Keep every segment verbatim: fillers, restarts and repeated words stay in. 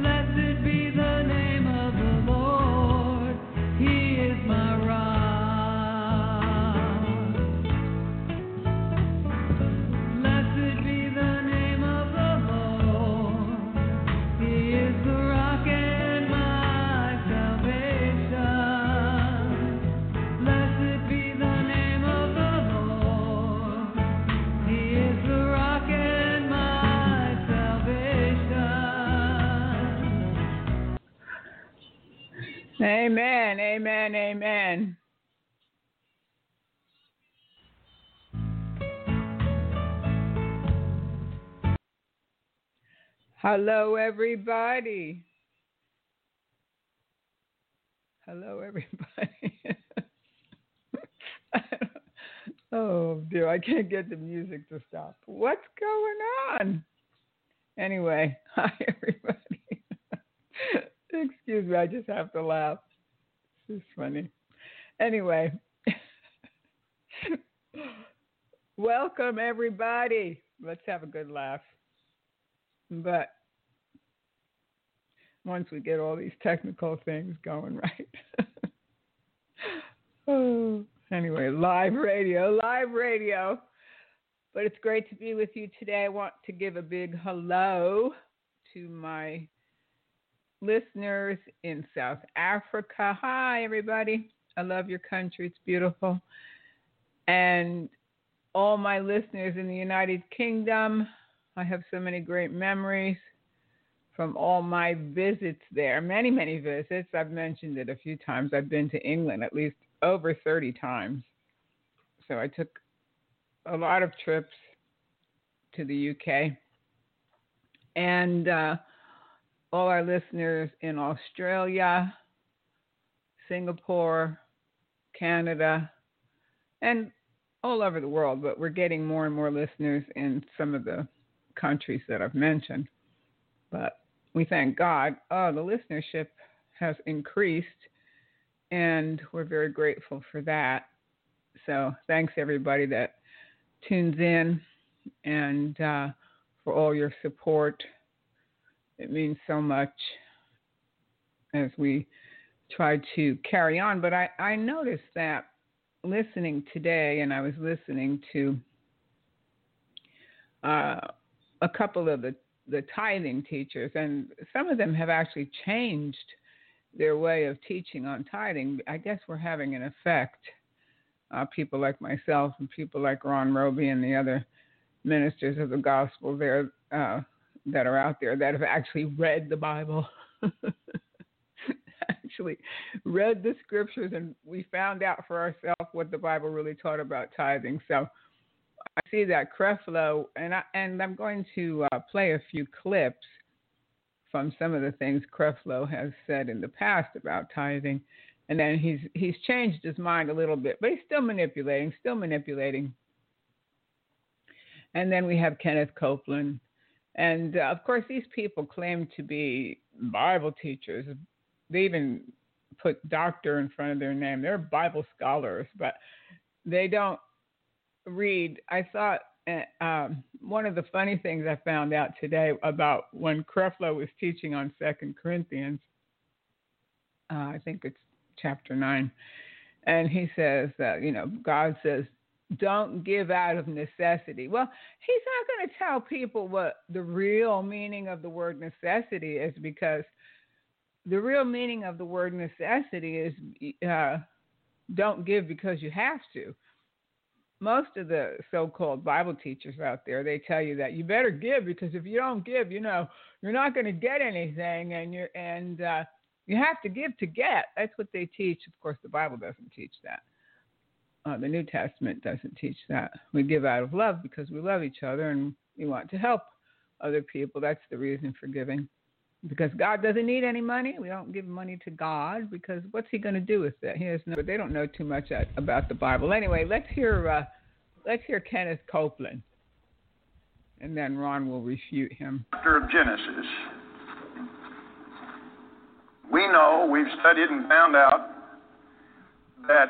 Amen, amen, amen. Hello, everybody. Hello, everybody. Oh, dear, I can't get the music to stop. What's going on? Anyway, hi, everybody. Excuse me, I just have to laugh. This is funny. Anyway, welcome, everybody. Let's have a good laugh. But once we get all these technical things going right. Oh, anyway, live radio, live radio. But it's great to be with you today. I want to give a big hello to my listeners in South Africa. Hi, everybody. I love your country. It's beautiful. And all my listeners in the United Kingdom. I have so many great memories from all my visits there. Many, many visits. I've mentioned it a few times. I've been to England at least over thirty times. So I took a lot of trips to the U K. And uh, all our listeners in Australia, Singapore, Canada, and all over the world. But we're getting more and more listeners in some of the countries that I've mentioned. But we thank God. Oh, the listenership has increased, and we're very grateful for that. So thanks, everybody that tunes in, and uh, for all your support. It means so much as we try to carry on. But I, I noticed that listening today, and I was listening to uh, a couple of the, the tithing teachers, and some of them have actually changed their way of teaching on tithing. I guess we're having an effect. Uh, people like myself and people like Ron Roby and the other ministers of the gospel there uh, that are out there that have actually read the Bible, actually read the scriptures, and we found out for ourselves what the Bible really taught about tithing. So I see that Creflo, and, I, and I'm going to uh, play a few clips from some of the things Creflo has said in the past about tithing. And then he's he's changed his mind a little bit, but he's still manipulating, still manipulating. And then we have Kenneth Copeland. And, uh, of course, these people claim to be Bible teachers. They even put doctor in front of their name. They're Bible scholars, but they don't read. I thought uh, um, one of the funny things I found out today about when Creflo was teaching on Second Corinthians, uh, I think it's chapter nine, and he says that, you know, God says, don't give out of necessity. Well, he's not going to tell people what the real meaning of the word necessity is, because the real meaning of the word necessity is uh, don't give because you have to. Most of the so-called Bible teachers out there, they tell you that you better give, because if you don't give, you know, you're not going to get anything, and you're and uh, you have to give to get. That's what they teach. Of course, the Bible doesn't teach that. Uh, the New Testament doesn't teach that. We give out of love because we love each other and we want to help other people. That's the reason for giving. Because God doesn't need any money. We don't give money to God, because what's he going to do with it? He has no, but they don't know too much at, about the Bible. Anyway, let's hear uh, let's hear Kenneth Copeland, and then Ron will refute him. Chapter of Genesis. We know, we've studied and found out that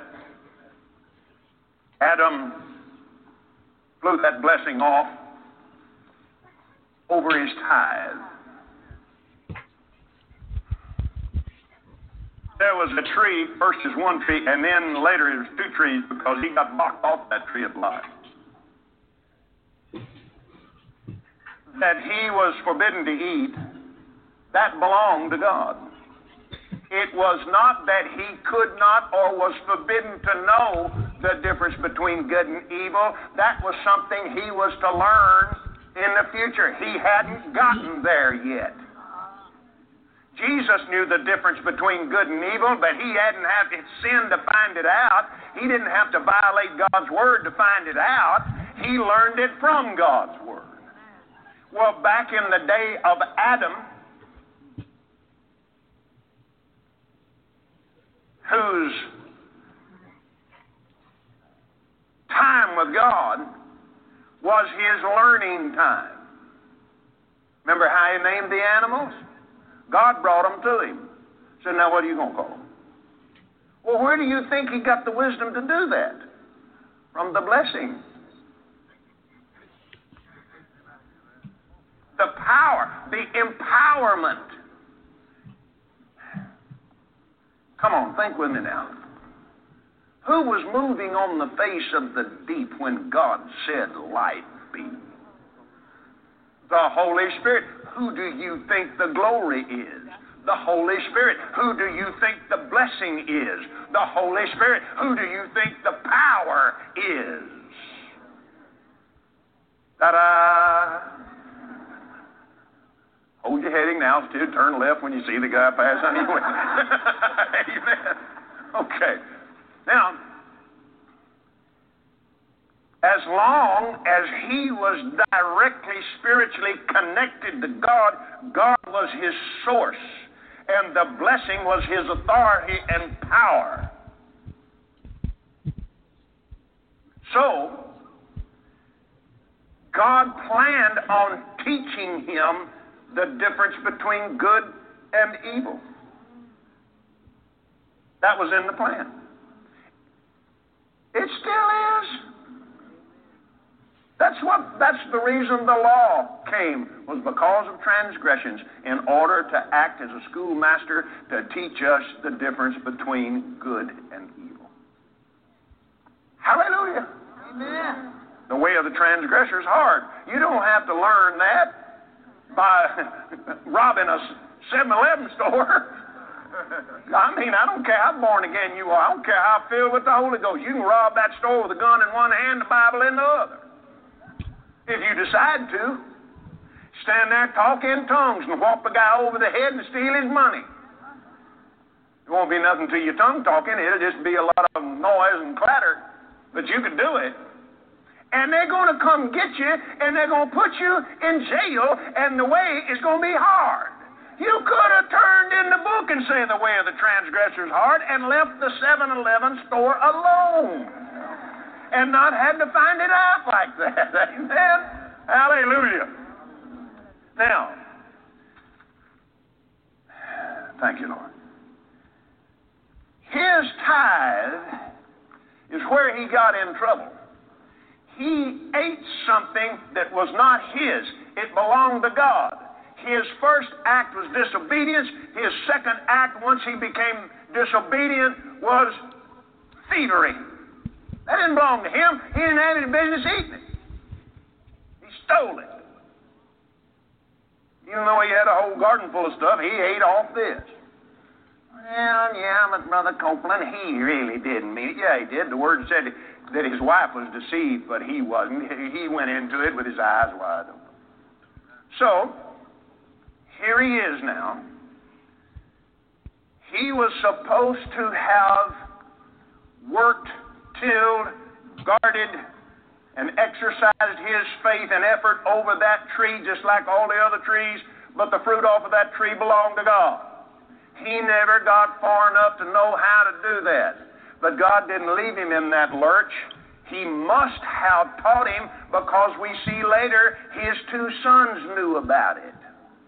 Adam blew that blessing off over his tithe. there was a tree, first is one tree, and then later it was two trees because he got blocked off that tree of life. That he was forbidden to eat, that belonged to God. It was not that he could not or was forbidden to know the difference between good and evil. That was something he was to learn in the future. He hadn't gotten there yet. Jesus knew the difference between good and evil, but he hadn't had to sin to find it out. He didn't have to violate God's word to find it out. He learned it from God's word. Well, back in the day of Adam, whose time with God was his learning time. Remember how he named the animals? God brought them to him. Said, now what are you going to call them? Well, where do you think he got the wisdom to do that? From the blessing. The power, the empowerment. Come on, think with me now. Who was moving on the face of the deep when God said, light be? The Holy Spirit. Who do you think the glory is? The Holy Spirit. Who do you think the blessing is? The Holy Spirit. Who do you think the power is? Ta-da! Hold your heading now, altitude, turn left when you see the guy pass on your way. Amen. Okay. Now, as long as he was directly spiritually connected to God, God was his source, and the blessing was his authority and power. So, God planned on teaching him the difference between good and evil. That was in the plan. It still is. That's what. That's the reason the law came, was because of transgressions, in order to act as a schoolmaster to teach us the difference between good and evil. Hallelujah. Amen. The way of the transgressor is hard. You don't have to learn that by robbing a seven eleven store. I mean, I don't care how born again you are. I don't care how filled with the Holy Ghost. You can rob that store with a gun in one hand, the Bible in the other. If you decide to, stand there, talk in tongues, and whop a guy over the head and steal his money. It won't be nothing to your tongue talking. It'll just be a lot of noise and clatter, but you can do it. And they're going to come get you, and they're going to put you in jail, and the way is going to be hard. You could have turned in the book and say the way of the transgressor is hard and left the seven eleven store alone and not had to find it out like that. Amen? Hallelujah. Now, thank you, Lord. His tithe is where he got in trouble. He ate something that was not his. It belonged to God. His first act was disobedience. His second act, once he became disobedient, was thievery. That didn't belong to him. He didn't have any business eating it. He stole it. Even though he had a whole garden full of stuff, he ate off this. Well, yeah, but Brother Copeland, he really didn't mean it. Yeah, he did. The Word said that his wife was deceived, but he wasn't. He went into it with his eyes wide open. So, here he is now. He was supposed to have worked, tilled, guarded, and exercised his faith and effort over that tree just like all the other trees, but the fruit off of that tree belonged to God. He never got far enough to know how to do that. But God didn't leave him in that lurch. He must have taught him, because we see later his two sons knew about it.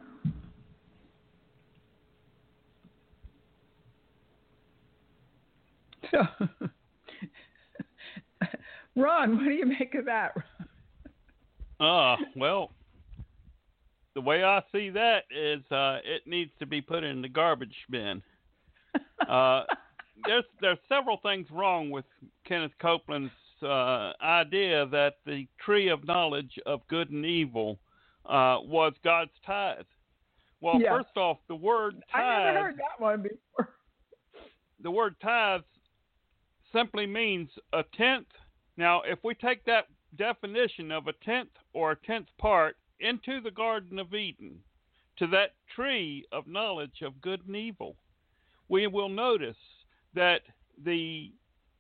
So, Ron, what do you make of that? Uh, well, the way I see that is uh, it needs to be put in the garbage bin. uh, there's there's several things wrong with Kenneth Copeland's uh, idea that the tree of knowledge of good and evil uh, was God's tithe. Well, yeah. first off, the word tithe. I never heard that one before. The word tithe simply means a tenth. Now, if we take that definition of a tenth or a tenth part into the Garden of Eden, to that tree of knowledge of good and evil, we will notice that the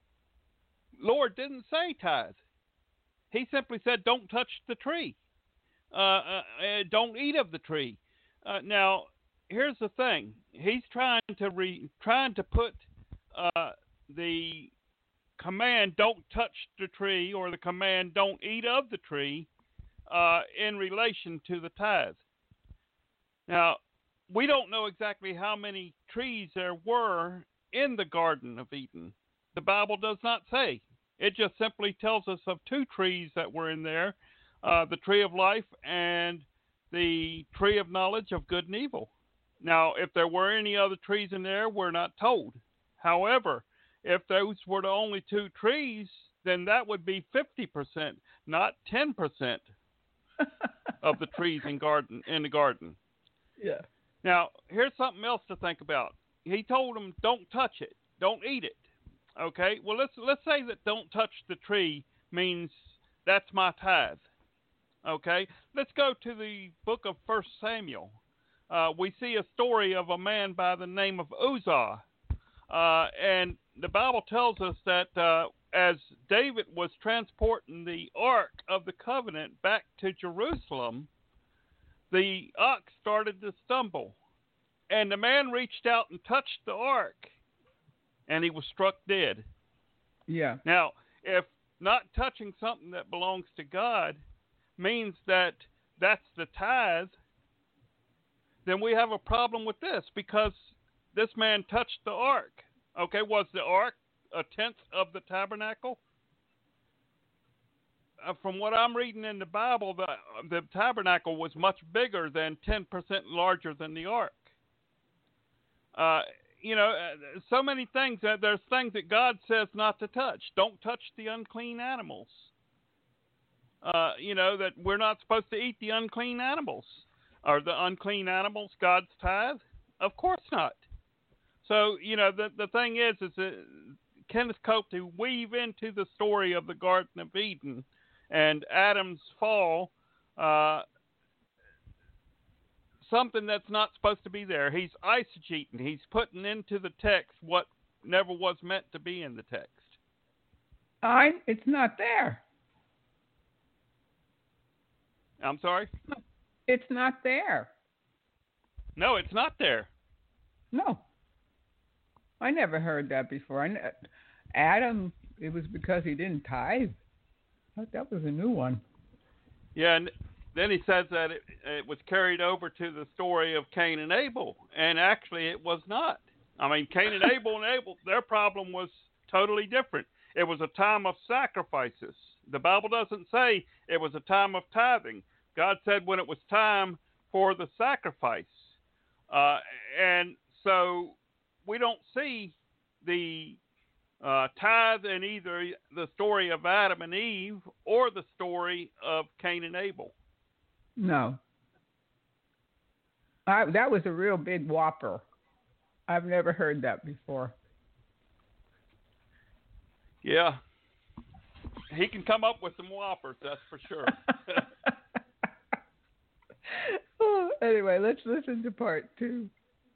Lord didn't say tithe. He simply said, don't touch the tree. Uh, uh, uh, don't eat of the tree. Uh, now, here's the thing. He's trying to re, trying to put uh, the command, don't touch the tree, or the command, don't eat of the tree, uh, in relation to the tithe. Now, we don't know exactly how many trees there were in the Garden of Eden. The Bible does not say. It just simply tells us of two trees that were in there, uh, the tree of life and the tree of knowledge of good and evil. Now, if there were any other trees in there, we're not told. However, if those were the only two trees, then that would be fifty percent, not ten percent of the trees in garden in the garden. Yeah. Now, here's something else to think about. He told them, don't touch it, don't eat it. Okay, well, let's let's say that don't touch the tree means that's my tithe. Okay, let's go to the book of First Samuel. Uh, we see a story of a man by the name of Uzzah. Uh, and the Bible tells us that uh, as David was transporting the Ark of the Covenant back to Jerusalem, the ox started to stumble. And the man reached out and touched the Ark, and he was struck dead. Yeah. Now, if not touching something that belongs to God means that that's the tithe, then we have a problem with this, because this man touched the ark. Okay, was the ark a tenth of the tabernacle? Uh, from what I'm reading in the Bible, the, the tabernacle was much bigger than ten percent larger than the ark. Uh, you know, uh, so many things. Uh, there's things that God says not to touch. Don't touch the unclean animals. Uh, you know, that we're not supposed to eat the unclean animals. Are the unclean animals God's tithe? Of course not. So, you know, the the thing is, is that Kenneth Cope to weave into the story of the Garden of Eden and Adam's fall uh, something that's not supposed to be there. He's eisegeting. He's putting into the text what never was meant to be in the text. I, it's not there. I'm sorry? It's not there. No, it's not there. No. I never heard that before. I, Adam, it was because he didn't tithe. I thought that was a new one. Yeah, and then he says that it, it was carried over to the story of Cain and Abel, and actually it was not. I mean, Cain and Abel and Abel, their problem was totally different. It was a time of sacrifices. The Bible doesn't say it was a time of tithing. God said when it was time for the sacrifice. Uh, and so we don't see the uh, tithe in either the story of Adam and Eve or the story of Cain and Abel. No. I, that was a real big whopper. I've never heard that before. Yeah. He can come up with some whoppers, that's for sure. Oh, anyway, let's listen to part two.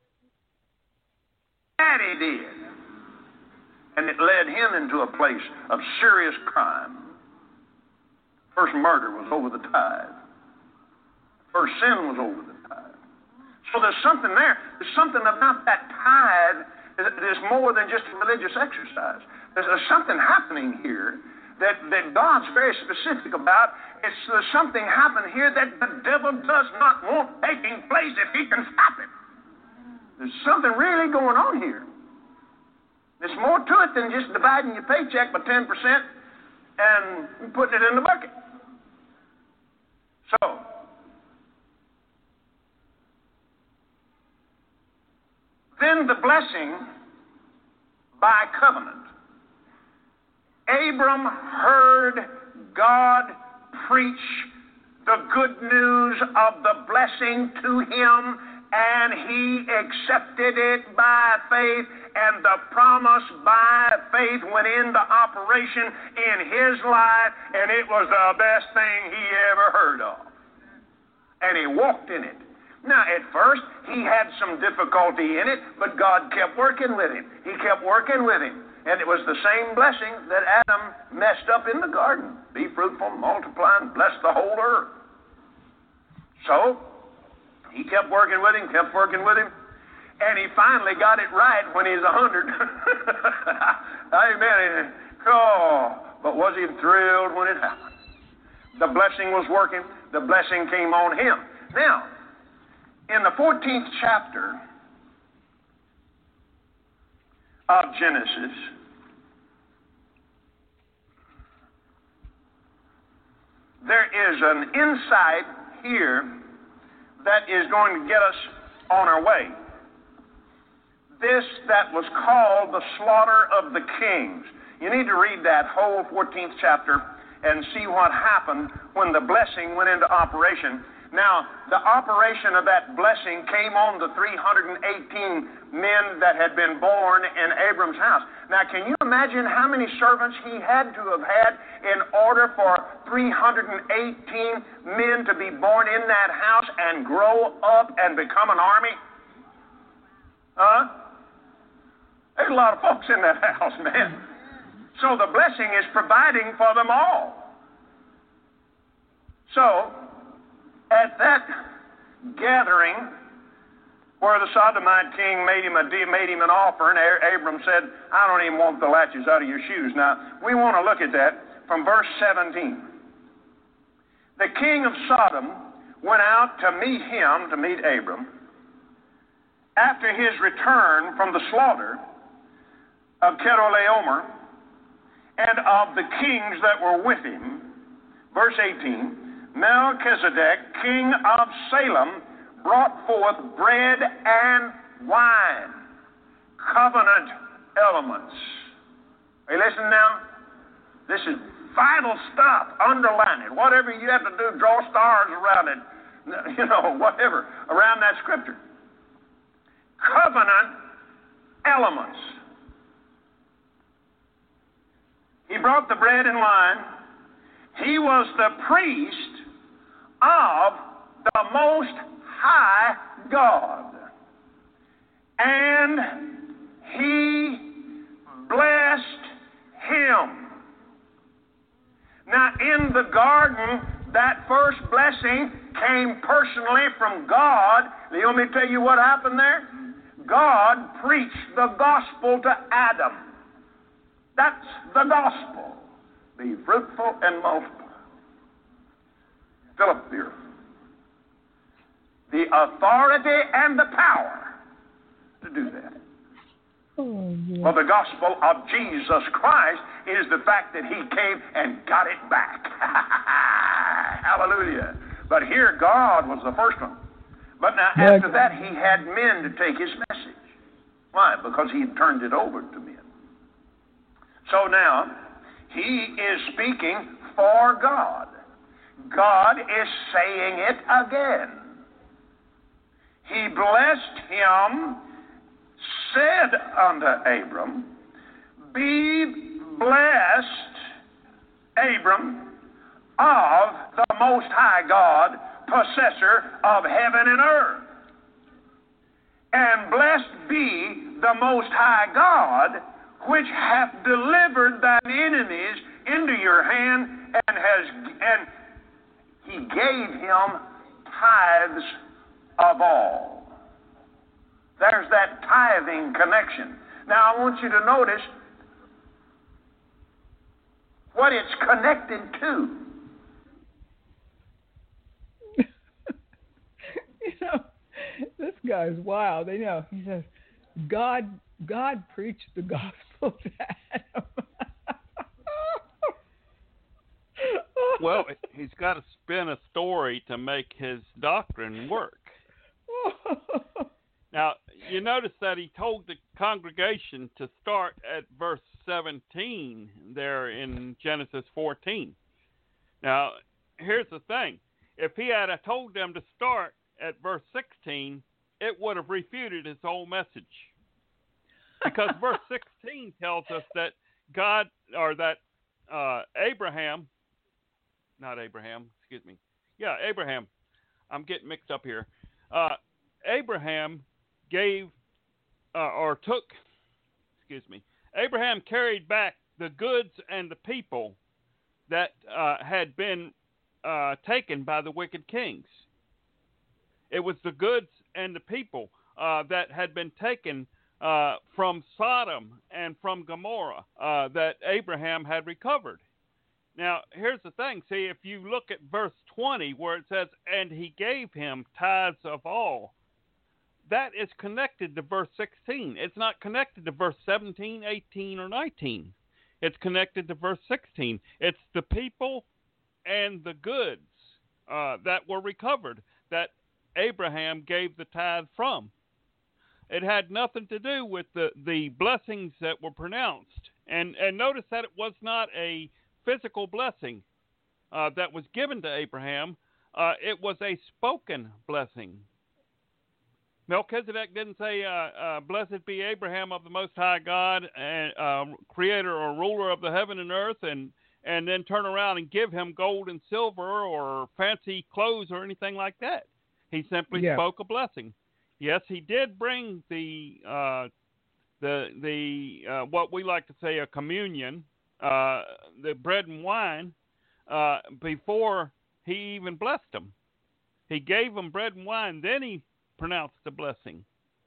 Daddy did. And it led him into a place of serious crime. First murder was over the tithe. First sin was over the tithe. So there's something there. There's something about that tithe that is more than just a religious exercise. There's, there's something happening here that, that God's very specific about. It's there's something happening here that the devil does not want taking place if he can stop it. There's something really going on here. There's more to it than just dividing your paycheck by ten percent and putting it in the bucket. So, then the blessing by covenant. Abram heard God preach the good news of the blessing to him, and he accepted it by faith, and the promise by faith went into operation in his life, and it was the best thing he ever heard of. And he walked in it. Now, at first, he had some difficulty in it, but God kept working with him. He kept working with him. And it was the same blessing that Adam messed up in the garden. Be fruitful, multiply, and bless the whole earth. So, he kept working with him, kept working with him, and he finally got it right when he was a hundred. Amen. Oh, but was he thrilled when it happened? The blessing was working. The blessing came on him. Now, in the fourteenth chapter of Genesis, there is an insight here that is going to get us on our way. This that was called the slaughter of the kings. You need to read that whole fourteenth chapter and see what happened when the blessing went into operation. Now, the operation of that blessing came on the three hundred eighteen men that had been born in Abram's house. Now, can you imagine how many servants he had to have had in order for three hundred eighteen men to be born in that house and grow up and become an army? Huh? There's a lot of folks in that house, man. So the blessing is providing for them all. So, at that gathering where the Sodomite king made him, a, made him an offer, and Abram said, I don't even want the latches out of your shoes. Now, we want to look at that from verse seventeen. The king of Sodom went out to meet him, to meet Abram, after his return from the slaughter of Chedorlaomer and of the kings that were with him. Verse eighteen, Melchizedek, king of Salem, brought forth bread and wine, covenant elements. Are you listening now? This is vital stuff. Underline it. Whatever you have to do, draw stars around it, you know, whatever, around that scripture. Covenant elements. He brought the bread and wine. He was the priest of the Most High God. And he blessed him. Now, in the garden, that first blessing came personally from God. You want me to tell you what happened there? God preached the gospel to Adam. That's the gospel. Be fruitful and multiply. Fill up the earth. The authority and the power to do that. Oh, yeah. Well, the gospel of Jesus Christ is the fact that he came and got it back. Hallelujah. But here God was the first one. But now Yeah. after that he had men to take his message. Why? Because he turned it over to men. So now he is speaking for God. God is saying it again. He blessed him, said unto Abram, Be blessed, Abram, of the Most High God, possessor of heaven and earth. And blessed be the Most High God, which hath delivered thine enemies into your hand, and has and he gave him tithes of all. There's that tithing connection. Now I want you to notice what it's connected to. You know, this guy's wild. You know, he says, God, God preached the gospel to Adam. Well, he's got to spin a story to make his doctrine work. Now, you notice that he told the congregation to start at verse seventeen there in Genesis fourteen. Now, here's the thing. If he had told them to start at verse sixteen, it would have refuted his whole message. Because verse sixteen tells us that God, or that uh, Abraham, not Abraham, excuse me. Yeah, Abraham. I'm getting mixed up here. Uh, Abraham gave, uh, or took, excuse me, Abraham carried back the goods and the people that uh, had been uh, taken by the wicked kings. It was the goods and the people uh, that had been taken uh, from Sodom and from Gomorrah uh, that Abraham had recovered. Now, here's the thing. See, if you look at verse twenty where it says, and he gave him tithes of all, that is connected to verse sixteen. It's not connected to verse seventeen, eighteen, or nineteen. It's connected to verse sixteen. It's the people and the goods uh, that were recovered that Abraham gave the tithe from. It had nothing to do with the, the blessings that were pronounced. And, and notice that it was not a physical blessing uh, that was given to Abraham. Uh, it was a spoken blessing. Melchizedek didn't say, uh, uh, blessed be Abraham of the Most High God, and uh, creator or ruler of the heaven and earth, and, and then turn around and give him gold and silver or fancy clothes or anything like that. He simply yeah. spoke a blessing. Yes, he did bring the uh, the the uh, what we like to say a communion, uh, the bread and wine, uh, before he even blessed them. He gave them bread and wine, then he pronounced the blessing.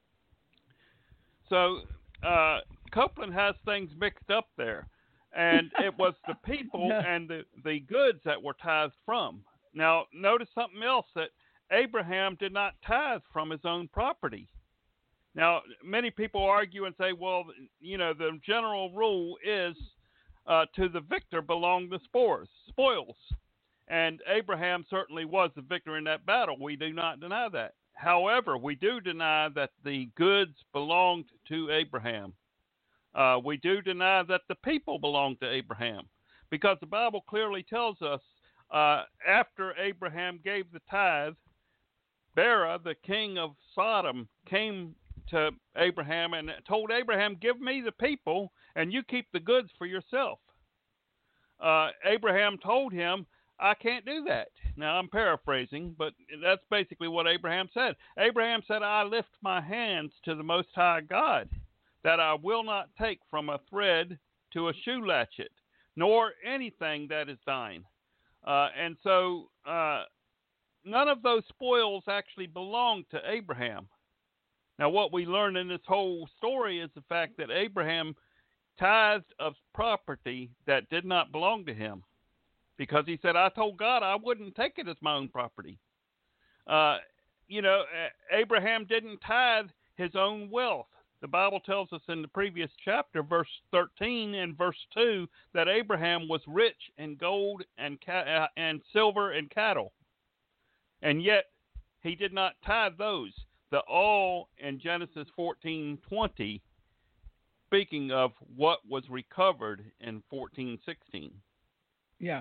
So uh, Copeland has things mixed up there, and it was the people and the, the goods that were tithed from. Now, notice something else, that Abraham did not tithe from his own property. Now, many people argue and say, well, you know, the general rule is uh, to the victor belong the spores, spoils. And Abraham certainly was the victor in that battle. We do not deny that. However, we do deny that the goods belonged to Abraham. Uh, we do deny that the people belonged to Abraham, because the Bible clearly tells us uh, after Abraham gave the tithe, Bera, the king of Sodom, came to Abraham and told Abraham, give me the people and you keep the goods for yourself. Uh, Abraham told him, I can't do that. Now, I'm paraphrasing, but that's basically what Abraham said. Abraham said, I lift my hands to the Most High God, that I will not take from a thread to a shoe latchet, nor anything that is thine. Uh, and so uh, none of those spoils actually belonged to Abraham. Now, what we learn in this whole story is the fact that Abraham tithed of property that did not belong to him, because he said, I told God I wouldn't take it as my own property. Uh, you know, Abraham didn't tithe his own wealth. The Bible tells us in the previous chapter, verse thirteen and verse two, that Abraham was rich in gold and ca- and silver and cattle. And yet, he did not tithe those. The all in Genesis fourteen twenty, speaking of what was recovered in fourteen sixteen. Yeah.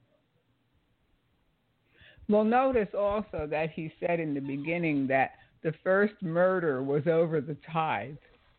Well, notice also that he said in the beginning that the first murder was over the tithe.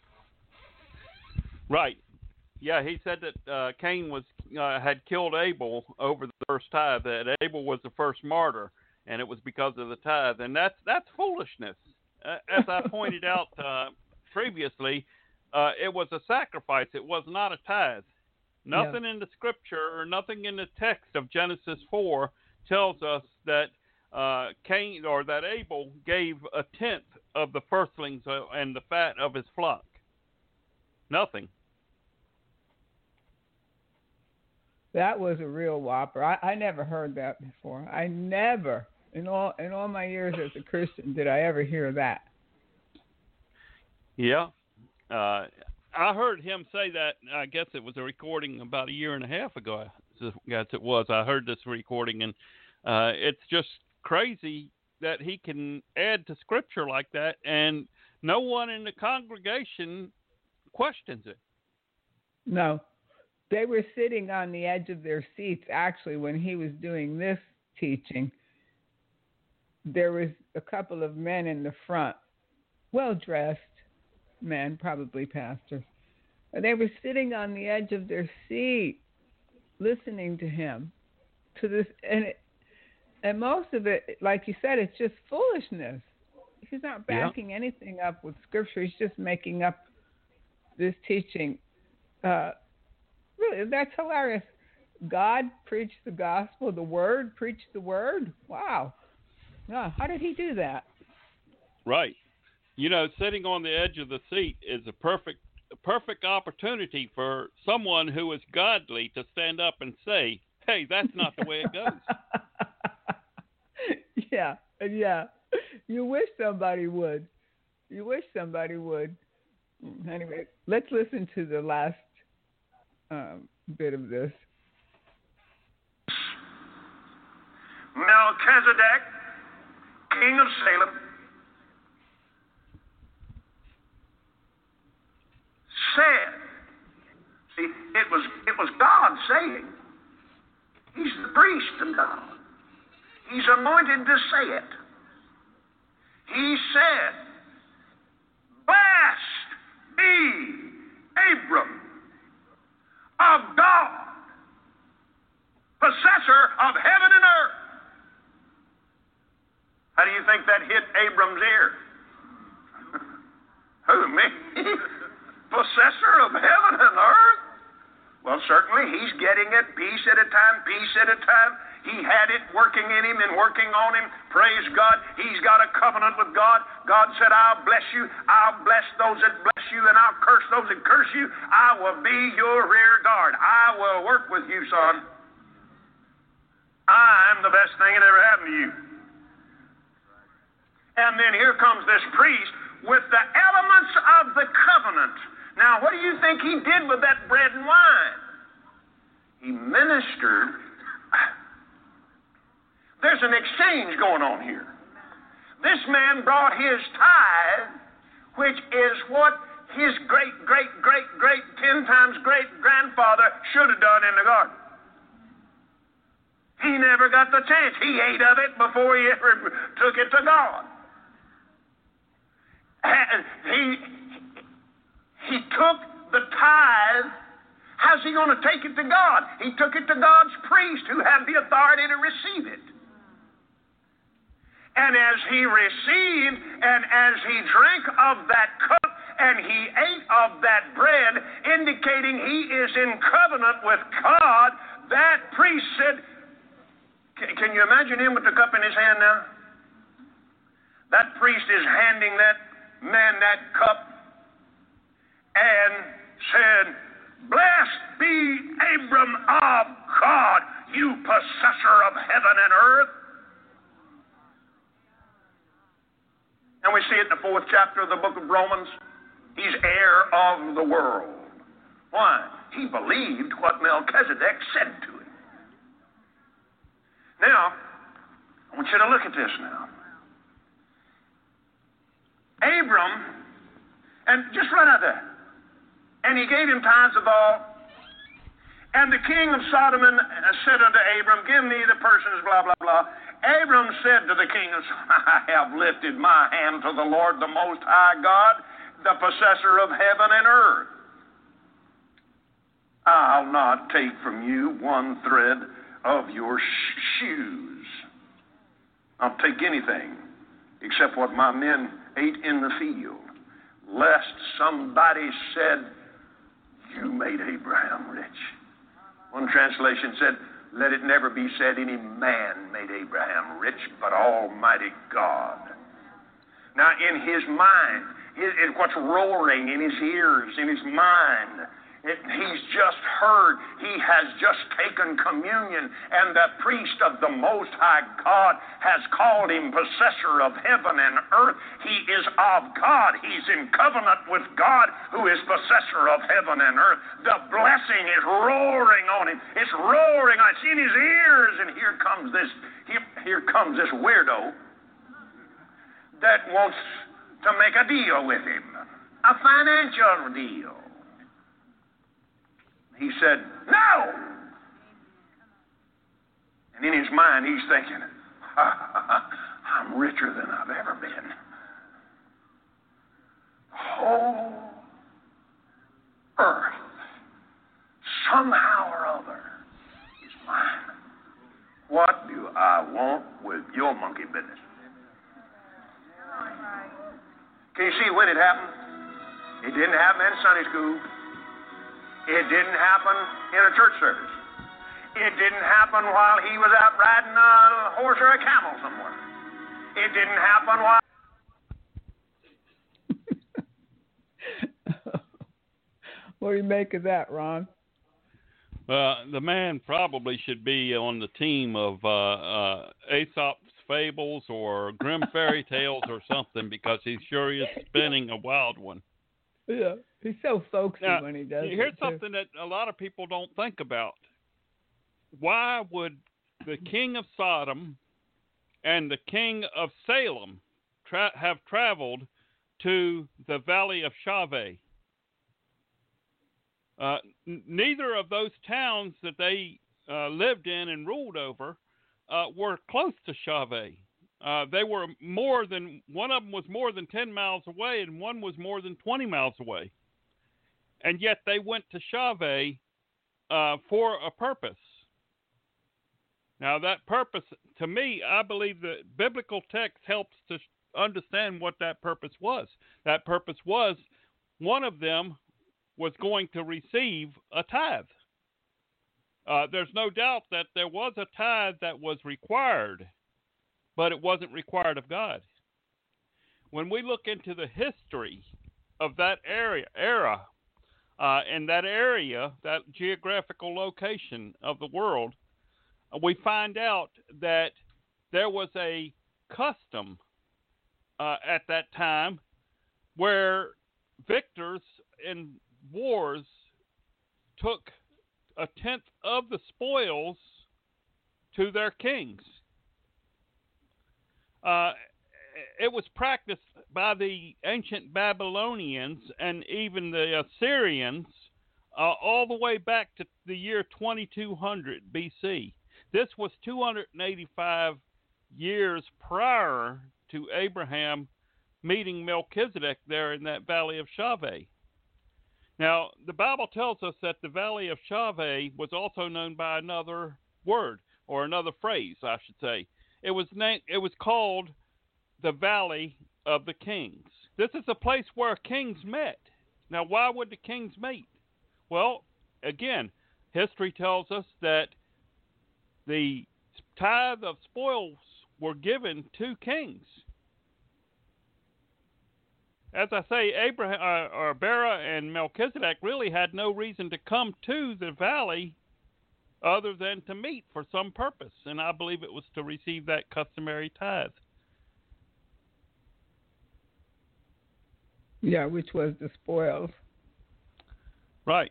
Right. Yeah, he said that uh, Cain was uh, had killed Abel over the first tithe, that Abel was the first martyr, and it was because of the tithe. And that's that's foolishness. Uh, as I pointed out uh, previously, uh, it was a sacrifice. It was not a tithe. Nothing yeah. in the scripture or nothing in the text of Genesis four tells us that uh, Cain or that Abel gave a tenth of the firstlings and the fat of his flock. Nothing. That was a real whopper. I, I never heard that before. I never, in all in all my years as a Christian, did I ever hear that. Yeah. Uh, I heard him say that, I guess it was a recording about a year and a half ago, I guess it was. I heard this recording, and uh, it's just crazy that he can add to Scripture like that, and no one in the congregation questions it. No. They were sitting on the edge of their seats, actually, when he was doing this teaching. There was a couple of men in the front, well-dressed men, probably pastors. And they were sitting on the edge of their seat, listening to him. To this, and it, and most of it, like you said, it's just foolishness. He's not backing yeah. anything up with Scripture. He's just making up this teaching. Uh, really, that's hilarious. God preached the gospel, the Word preached the Word. Wow. Yeah, how did he do that? Right. You know, sitting on the edge of the seat is a perfect a perfect opportunity for someone who is godly to stand up and say, hey, that's not the way it goes. yeah, yeah. You wish somebody would. You wish somebody would. Anyway, let's listen to the last um, bit of this. Melchizedek, king of Salem, said, see, it was it was God saying. He's the priest of God. He's anointed to say it. He said, blessed be Abram of God, possessor of heaven and earth. How do you think that hit Abram's ear? Who, me? Possessor of heaven and earth? Well, certainly he's getting it piece at a time, piece at a time. He had it working in him and working on him. Praise God. He's got a covenant with God. God said, I'll bless you. I'll bless those that bless you, and I'll curse those that curse you. I will be your rear guard. I will work with you, son. I'm the best thing that ever happened to you. And then here comes this priest with the elements of the covenant. Now, what do you think he did with that bread and wine? He ministered. There's an exchange going on here. This man brought his tithe, which is what his great, great, great, great, ten times great grandfather should have done in the garden. He never got the chance. He ate of it before he ever took it to God. He, he took the tithe. How's he going to take it to God? He took it to God's priest who had the authority to receive it. And as he received and as he drank of that cup and he ate of that bread, indicating he is in covenant with God, that priest said, can you imagine him with the cup in his hand now? That priest is handing that man that cup and said, blessed be Abram of God, you possessor of heaven and earth. And we see it in the fourth chapter of the book of Romans. He's heir of the world. Why? He believed what Melchizedek said to him. Now, I want you to look at this now. Abram, and just right out there, and he gave him tithes of all. And the king of Sodom said unto Abram, give me the persons, blah, blah, blah. Abram said to the king of Sodom, I have lifted my hand to the Lord, the Most High God, the possessor of heaven and earth. I'll not take from you one thread of your sh- shoes. I'll take anything except what my men ate in the field, lest somebody said, you made Abraham rich. One translation said, let it never be said any man made Abraham rich, but Almighty God. Now, in his mind, his, what's roaring in his ears, in his mind, it, he's just heard, he has just taken communion, and the priest of the Most High God has called him possessor of heaven and earth. He is of God. He's in covenant with God, who is possessor of heaven and earth. The blessing is roaring on him. It's roaring on. It's in his ears, and here comes this, here, here comes this weirdo that wants to make a deal with him. a financial deal. He said, no! And in his mind, he's thinking, I'm richer than I've ever been. Whole earth, somehow or other, is mine. What do I want with your monkey business? Can you see when it happened? It didn't happen in Sunday school. It didn't happen in a church service. It didn't happen while he was out riding a horse or a camel somewhere. It didn't happen while... What do you make of that, Ron? Uh, the man probably should be on the team of uh, uh, Aesop's Fables or Grimm Fairy Tales or something, because he sure is spinning a wild one. Yeah, he's so folksy now, when he does here's it, something that a lot of people don't think about. Why would the king of Sodom and the king of Salem tra- have traveled to the valley of Shaveh? Uh, n- neither of those towns that they uh, lived in and ruled over uh, were close to Shaveh. Uh, they were more than, one of them was more than ten miles away, and one was more than twenty miles away. And yet they went to Shaveh uh, for a purpose. Now that purpose, to me, I believe the biblical text helps to understand what that purpose was. That purpose was, one of them was going to receive a tithe. Uh, there's no doubt that there was a tithe that was required, but it wasn't required of God. When we look into the history of that area, era, uh, and that area, that geographical location of the world, we find out that there was a custom uh, at that time where victors in wars took a tenth of the spoils to their kings. Uh, it was practiced by the ancient Babylonians and even the Assyrians uh, all the way back to the year twenty-two hundred B C. This was two hundred eighty-five years prior to Abraham meeting Melchizedek there in that valley of Shaveh. Now, the Bible tells us that the valley of Shaveh was also known by another word, or another phrase, I should say. It was named, it was called the Valley of the Kings. This is a place where kings met. Now, why would the kings meet? Well, again, history tells us that the tithe of spoils were given to kings. As I say, Abraham, uh, or Bera and Melchizedek really had no reason to come to the valley other than to meet for some purpose, and I believe it was to receive that customary tithe. Yeah, which was the spoils. Right.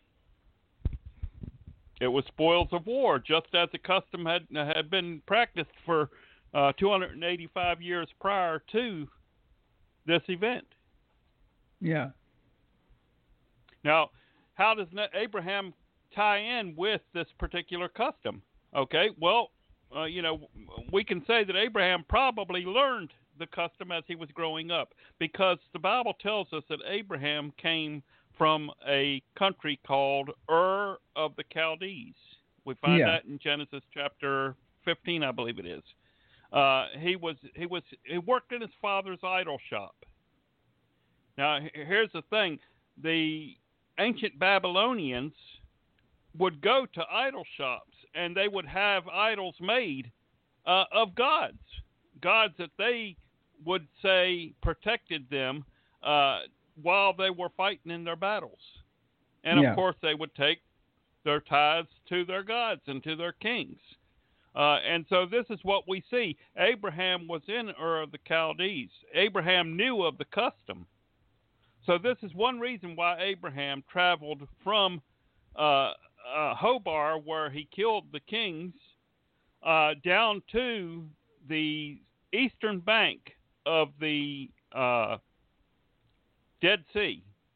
It was spoils of war, just as the custom had had been practiced for uh, two hundred eighty-five years prior to this event. Yeah. Now, how does Abraham tie in with this particular custom? Okay, well, uh, you know, we can say that Abraham probably learned the custom as he was growing up, because the Bible tells us that Abraham came from a country called Ur of the Chaldees. We find yeah. that in Genesis chapter fifteen, I believe it is. Uh, he was he was he worked in his father's idol shop. Now, here's the thing: the ancient Babylonians would go to idol shops, and they would have idols made uh, of gods, gods that they would say protected them uh, while they were fighting in their battles. And, yeah. of course, they would take their tithes to their gods and to their kings. Uh, and so this is what we see. Abraham was in Ur of the Chaldees. Abraham knew of the custom. So this is one reason why Abraham traveled from uh, uh, Hobar, where he killed the kings, uh, down to the eastern bank of the uh, Dead Sea,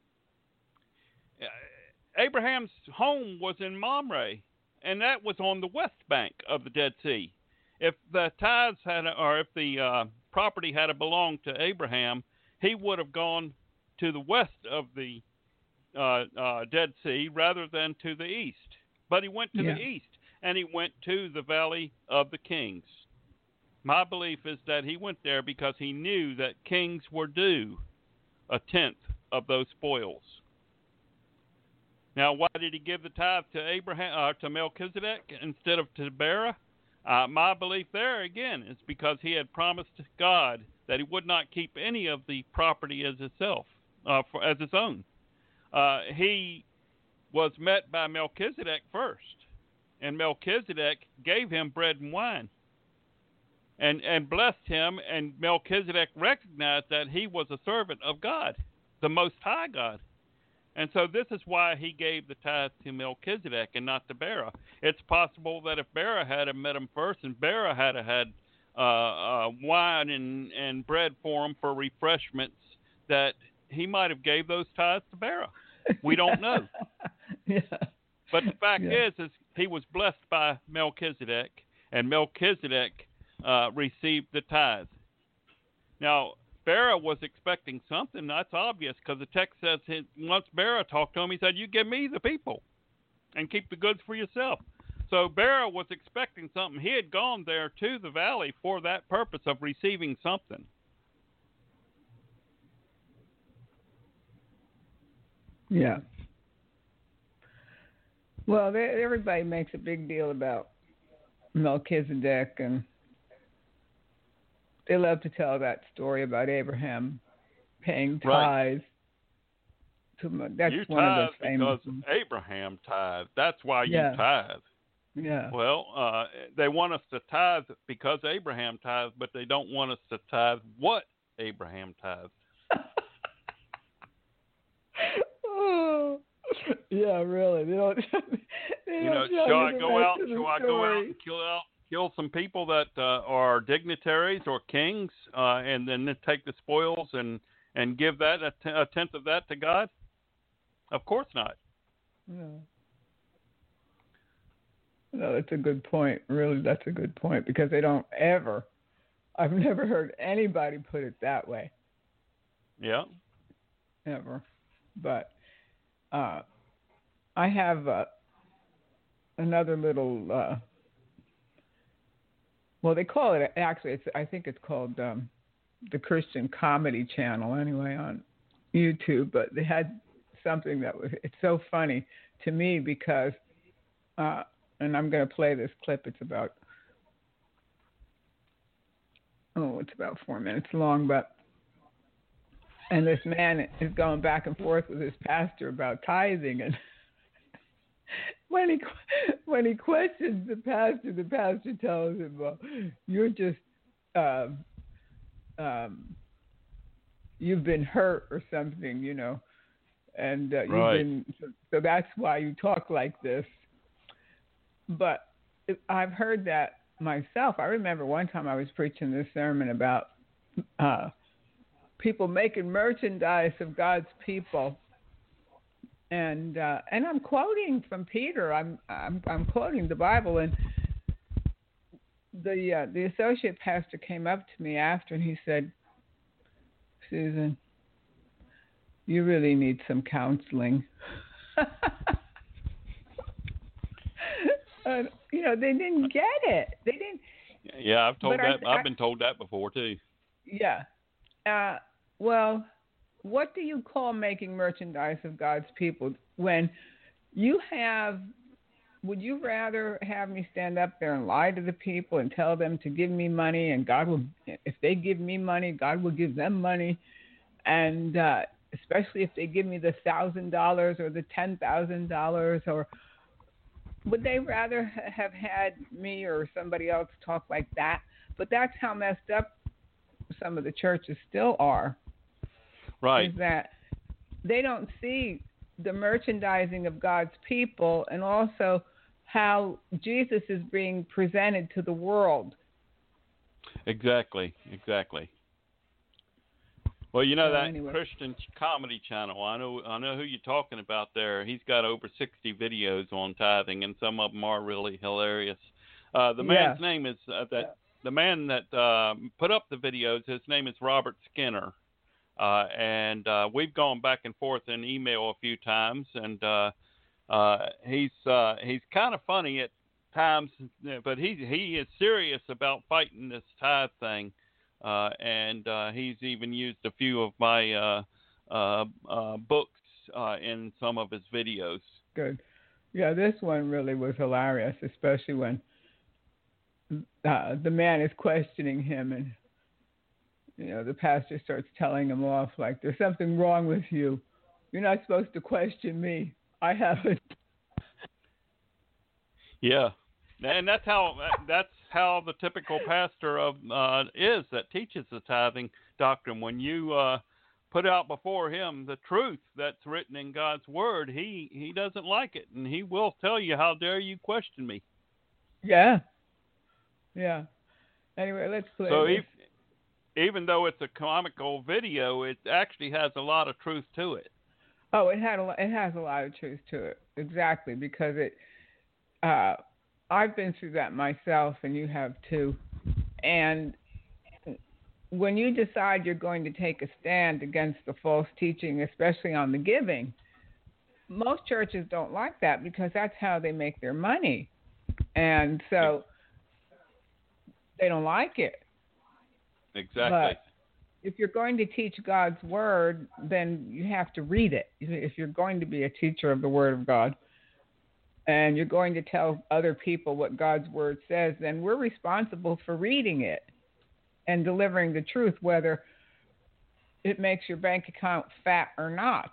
Abraham's home was in Mamre, and that was on the west bank of the Dead Sea. If the tithes had, or if the uh, property had belonged to Abraham, he would have gone to the west of the uh, uh, Dead Sea rather than to the east. But he went to yeah. the east, and he went to the Valley of the Kings. My belief is that he went there because he knew that kings were due a tenth of those spoils. Now, why did he give the tithe to Abraham, uh, to Melchizedek instead of to Bera? Uh, my belief there, again, is because he had promised God that he would not keep any of the property as himself, uh, for, as his own. Uh, he was met by Melchizedek first, and Melchizedek gave him bread and wine, and and blessed him. And Melchizedek recognized that he was a servant of God, the Most High God. And so this is why he gave the tithe to Melchizedek and not to Bera. It's possible that if Bera had met him first and Bera had had uh, uh, wine and, and bread for him for refreshments, that he might have gave those tithes to Bera. We don't know. yeah. But the fact yeah. is, is he was blessed by Melchizedek, and Melchizedek uh, received the tithe. Now, Bera was expecting something. That's obvious because the text says he, once Bera talked to him, he said, "You give me the people and keep the goods for yourself." So Bera was expecting something. He had gone there to the valley for that purpose of receiving something. Yeah. Well, they, everybody makes a big deal about Melchizedek, and they love to tell that story about Abraham paying tithes. Right. To, that's you one tithe of the famous because Abraham tithed. That's why yeah. you tithe. Yeah. Well, uh, they want us to tithe because Abraham tithed, but they don't want us to tithe what Abraham tithed. oh, yeah, really. They don't. They you know, don't shall I you go out? the Shall I go out and kill out, kill some people that uh, are dignitaries or kings, uh, and then take the spoils and and give that a, t- a tenth of that to God? Of course not. No. No, that's a good point. Really, that's a good point because they don't ever. I've never heard anybody put it that way. Yeah. Ever, but uh, I have uh, another little. Uh, well, they call it actually. It's I think it's called um, the Christian Comedy Channel anyway on YouTube. But they had something that was. It's so funny to me because. Uh, And I'm going to play this clip. It's about, oh, it's about four minutes long. But and this man is going back and forth with his pastor about tithing. And when he when he questions the pastor, the pastor tells him, "Well, you're just, um, um, you've been hurt or something, you know, and uh, you've right. been so, so that's why you talk like this." But I've heard that myself. I remember one time I was preaching this sermon about uh, people making merchandise of God's people, and uh, and I'm quoting from Peter. I'm I'm, I'm quoting the Bible, and the uh, the associate pastor came up to me after, and he said, "Susan, you really need some counseling." Uh, you know, they didn't get it. They didn't. Yeah, I've told that. I, I, I've been told that before too. Yeah. Uh, well, what do you call making merchandise of God's people when you have? Would you rather have me stand up there and lie to the people and tell them to give me money, and God will, if they give me money, God will give them money, and uh, especially if they give me the thousand dollars or the ten thousand dollars or would they rather have had me or somebody else talk like that? But that's how messed up some of the churches still are. Right. Is that they don't see the merchandising of God's people and also how Jesus is being presented to the world. Exactly. Exactly. Well, you know so that anyway. Christian comedy channel. I know, I know who you're talking about there. He's got over sixty videos on tithing, and some of them are really hilarious. Uh, the man's yeah. name is uh, that the man that uh, put up the videos. His name is Robert Skinner, uh, and uh, we've gone back and forth in email a few times, and uh, uh, he's uh, he's kind of funny at times, but he he is serious about fighting this tithe thing. Uh, and uh, he's even used a few of my uh, uh, uh, books uh, in some of his videos. Good. Yeah, this one really was hilarious, especially when uh, the man is questioning him and, you know, the pastor starts telling him off like, there's something wrong with you. You're not supposed to question me. I haven't. Yeah. And that's how that's how the typical pastor of uh, is that teaches the tithing doctrine. When you uh, put out before him the truth that's written in God's word, he, he doesn't like it, and he will tell you, "How dare you question me?" Yeah, yeah. Anyway, let's play. So this. If, even though it's a comical video, it actually has a lot of truth to it. Oh, it had a it has a lot of truth to it, exactly, because it. Uh, I've been through that myself, and you have too. And when you decide you're going to take a stand against the false teaching, especially on the giving, most churches don't like that because that's how they make their money. And so they don't like it. Exactly. But if you're going to teach God's word, then you have to read it. If you're going to be a teacher of the word of God, and you're going to tell other people what God's word says, then we're responsible for reading it and delivering the truth, whether it makes your bank account fat or not.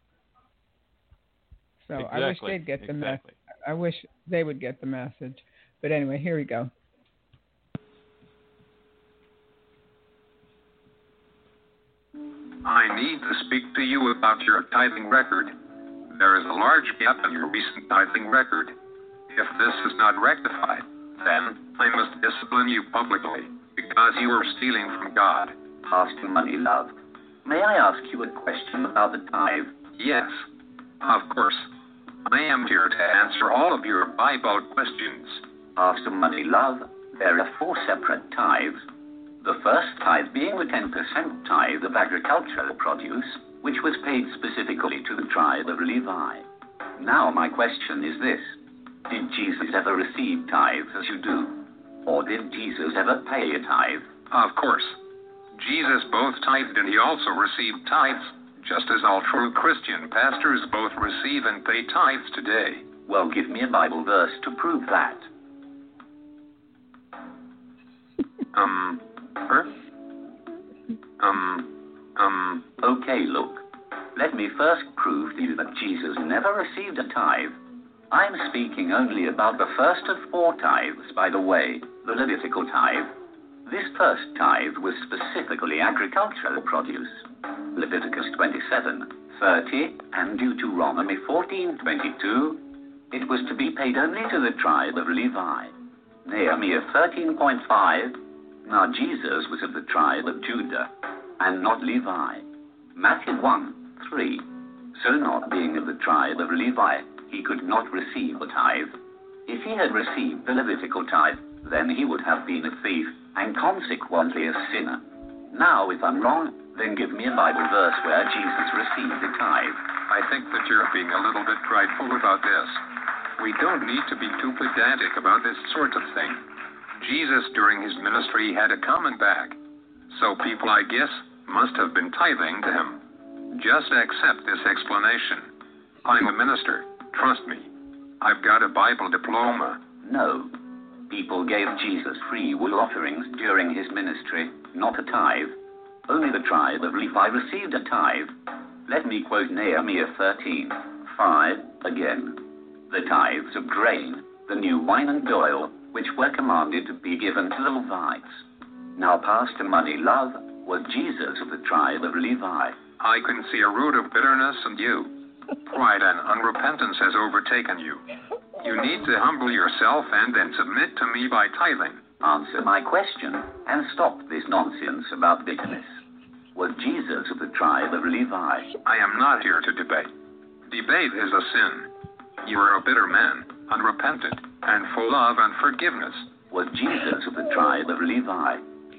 So exactly. I wish they'd get the exactly. message. I wish they would get the message. But anyway, here we go. I need to speak to you about your tithing record. There is a large gap in your recent tithing record. If this is not rectified, then I must discipline you publicly because you are stealing from God. Pastor Money Love, may I ask you a question about the tithe? Yes, of course. I am here to answer all of your Bible questions. Pastor Money Love, there are four separate tithes. The first tithe being the ten percent tithe of agricultural produce, which was paid specifically to the tribe of Levi. Now my question is this: did Jesus ever receive tithes as you do? Or did Jesus ever pay a tithe? Of course. Jesus both tithed and he also received tithes, just as all true Christian pastors both receive and pay tithes today. Well, give me a Bible verse to prove that. um, er? Um, um... Okay, look. Let me first prove to you that Jesus never received a tithe. I'm speaking only about the first of four tithes, by the way, the Levitical tithe. This first tithe was specifically agricultural produce. Leviticus twenty-seven, thirty, and Deuteronomy fourteen twenty-two. It was to be paid only to the tribe of Levi. Nehemiah thirteen point five. Now Jesus was of the tribe of Judah, and not Levi. Matthew one, three. So not being of the tribe of Levi, he could not receive a tithe. If he had received the Levitical tithe, then he would have been a thief, and consequently a sinner. Now, if I'm wrong, then give me a Bible verse where Jesus received a tithe. I think that you're being a little bit prideful about this. We don't need to be too pedantic about this sort of thing. Jesus, during his ministry, had a common bag. So people, I guess, must have been tithing to him. Just accept this explanation. I'm a minister. Trust me. I've got a Bible diploma. No. People gave Jesus free will offerings during his ministry, not a tithe. Only the tribe of Levi received a tithe. Let me quote Nehemiah thirteen, five again. The tithes of grain, the new wine and oil, which were commanded to be given to the Levites. Now, Pastor Money Love, was Jesus of the tribe of Levi? I can see a root of bitterness in you. Pride and unrepentance has overtaken you. You need to humble yourself and then submit to me by tithing. Answer my question and stop this nonsense about bitterness. Was Jesus of the tribe of Levi? I am not here to debate. Debate is a sin. You are a bitter man, unrepentant, and full of unforgiveness. Was Jesus of the tribe of Levi?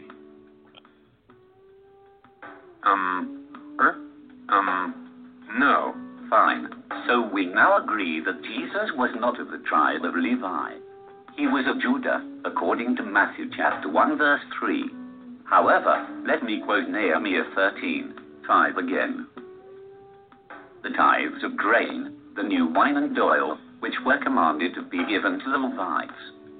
Um, er? Um, no. Fine. So we now agree that Jesus was not of the tribe of Levi. He was of Judah, according to Matthew chapter one, verse three. However, let me quote Nehemiah thirteen, five again. The tithes of grain, the new wine and oil, which were commanded to be given to the Levites.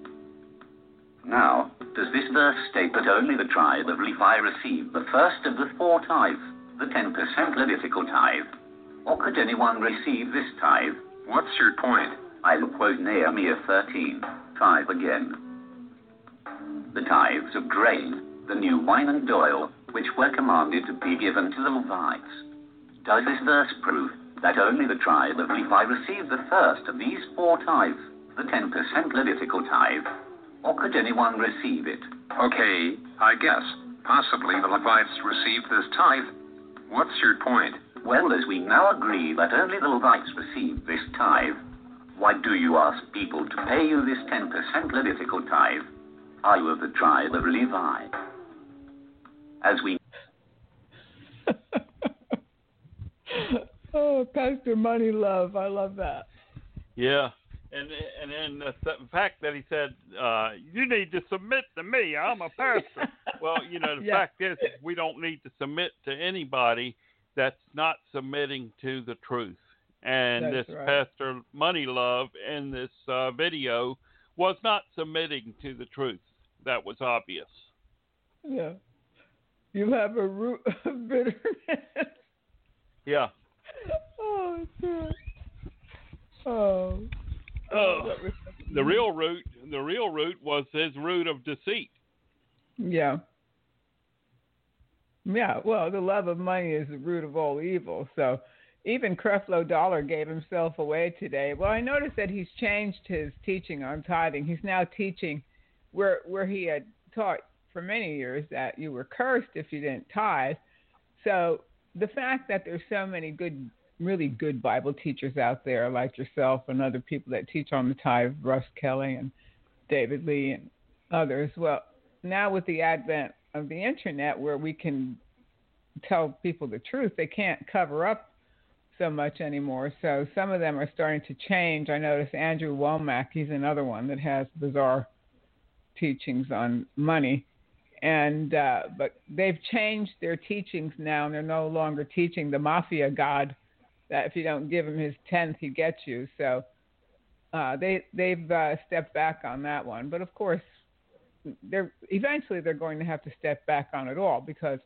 Now, does this verse state that only the tribe of Levi received the first of the four tithes, the ten percent Levitical tithe? Or could anyone receive this tithe? What's your point? I will quote Nehemiah thirteen, five again. The tithes of grain, the new wine and oil, which were commanded to be given to the Levites. Does this verse prove that only the tribe of Levi received the first of these four tithes, the ten percent Levitical tithe? Or could anyone receive it? Okay, I guess. Possibly the Levites received this tithe. What's your point? Well, as we now agree that only the Levites received this tithe, why do you ask people to pay you this ten percent Levitical tithe? Are you of the tribe of Levi? As we... Oh, Pastor Money Love. I love that. Yeah. And and then the th- fact that he said, uh, you need to submit to me. I'm a pastor. Well, you know, the yeah. fact is we don't need to submit to anybody that's not submitting to the truth. And That's this right. Pastor Money Love in this uh, video was not submitting to the truth. That was obvious. Yeah. You have a root of bitterness. Yeah. Oh, sure. Oh. Oh, the real root, the real root was his root of deceit. Yeah. Yeah, well, the love of money is the root of all evil. So even Creflo Dollar gave himself away today. Well, I noticed that he's changed his teaching on tithing. He's now teaching where where he had taught for many years that you were cursed if you didn't tithe. So the fact that there's so many good, really good Bible teachers out there like yourself and other people that teach on the tithe, Russ Kelly and David Lee and others. Well, now with the advent of the internet where we can tell people the truth, they can't cover up so much anymore. So some of them are starting to change. I noticed Andrew Womack, he's another one that has bizarre teachings on money. And uh, but they've changed their teachings now, and they're no longer teaching the mafia god that if you don't give him his tenth, he gets you. So uh, they they've uh, stepped back on that one. But of course, they're eventually they're going to have to step back on it all because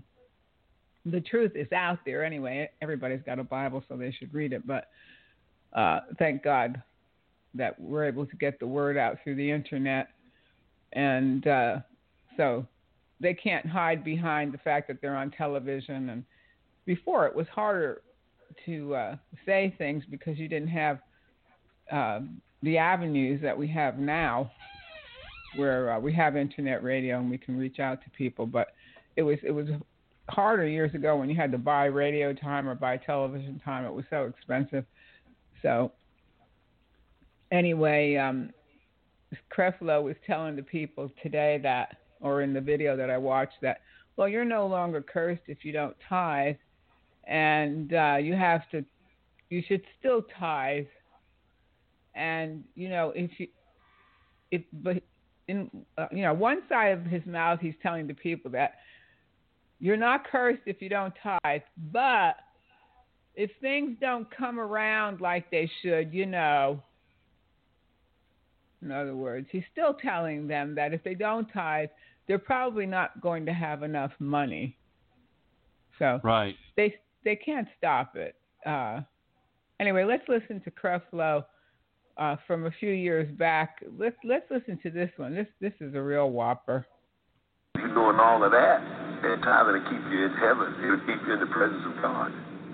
the truth is out there anyway. Everybody's got a Bible, so they should read it. But uh, thank God that we're able to get the word out through the internet, and uh, so they can't hide behind the fact that they're on television. And before it was harder to uh, say things because you didn't have uh, the avenues that we have now, where uh, we have internet radio and we can reach out to people. But it was it was harder years ago when you had to buy radio time or buy television time. It was so expensive. So anyway, um, Creflo was telling the people today that, or in the video that I watched, that, well, you're no longer cursed if you don't tithe, and uh, you have to, you should still tithe. And you know, if you, if but in uh, you know, one side of his mouth, he's telling the people that you're not cursed if you don't tithe, but if things don't come around like they should, you know. In other words, he's still telling them that if they don't tithe, they're probably not going to have enough money. So right. they they can't stop it. Uh, anyway, let's listen to Creflo uh, from a few years back. Let's let's listen to this one. This this is a real whopper. You're doing all of that, and tithing will keep you in heaven. It'll keep you in the presence of God.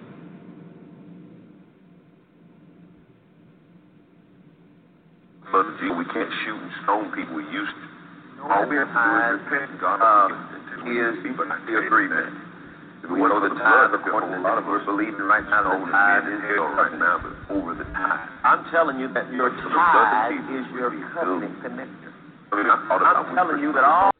But we can't shoot and stone people we used to. All we have to do is repent. God uh, is the agreement. So the tithe, according to a lot of us believing right now, the tithe is yours right now, but over the tithe. I'm telling you that your tithe is your covenant connection. I'm telling you that all.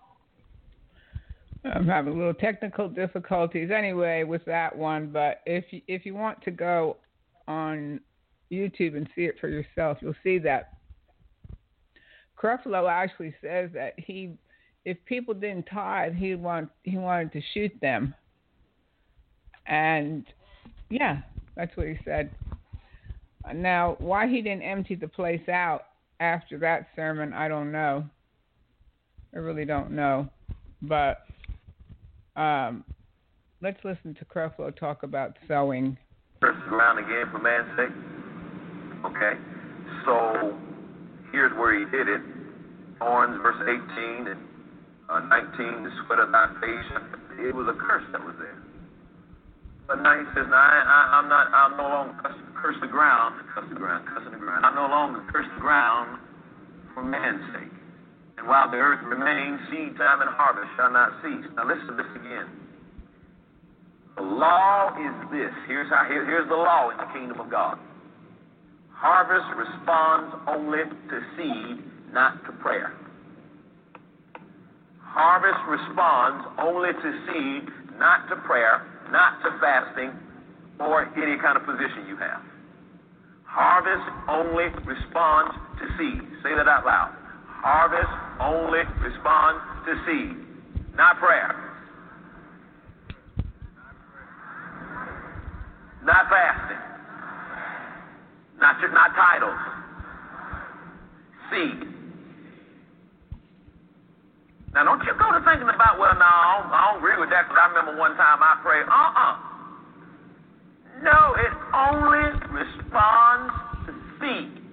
I'm having a little technical difficulties anyway with that one, but if you, if you want to go on YouTube and see it for yourself, you'll see that Creflo actually says that he, if people didn't tithe, he want he wanted to shoot them. And yeah, that's what he said. Now, why he didn't empty the place out after that sermon, I don't know. I really don't know, but. Um, let's listen to Creflo talk about sowing. Curse the ground again for man's sake. Okay, so here's where he did it. Thorns, verse eighteen and uh, nineteen, the sweat of thy face. It was a curse that was there. But now he says, "Now I, I, I'm not. I'll no longer curse, curse the ground, curse the ground, cursing the ground. I'll no longer curse the ground for man's sake. And while the earth remains, seed time and harvest shall not cease." Now listen to this again. The law is this. Here's how. Here, here's the law in the kingdom of God. Harvest responds only to seed, not to prayer. Harvest responds only to seed, not to prayer, not to fasting, or any kind of position you have. Harvest only responds to seed. Say that out loud. Harvest only responds to seed, not prayer, not fasting, not not titles, seed. Now, don't you go to thinking about, well, no, I don't, I don't agree with that because I remember one time I prayed. Uh-uh. No, it only responds to seed.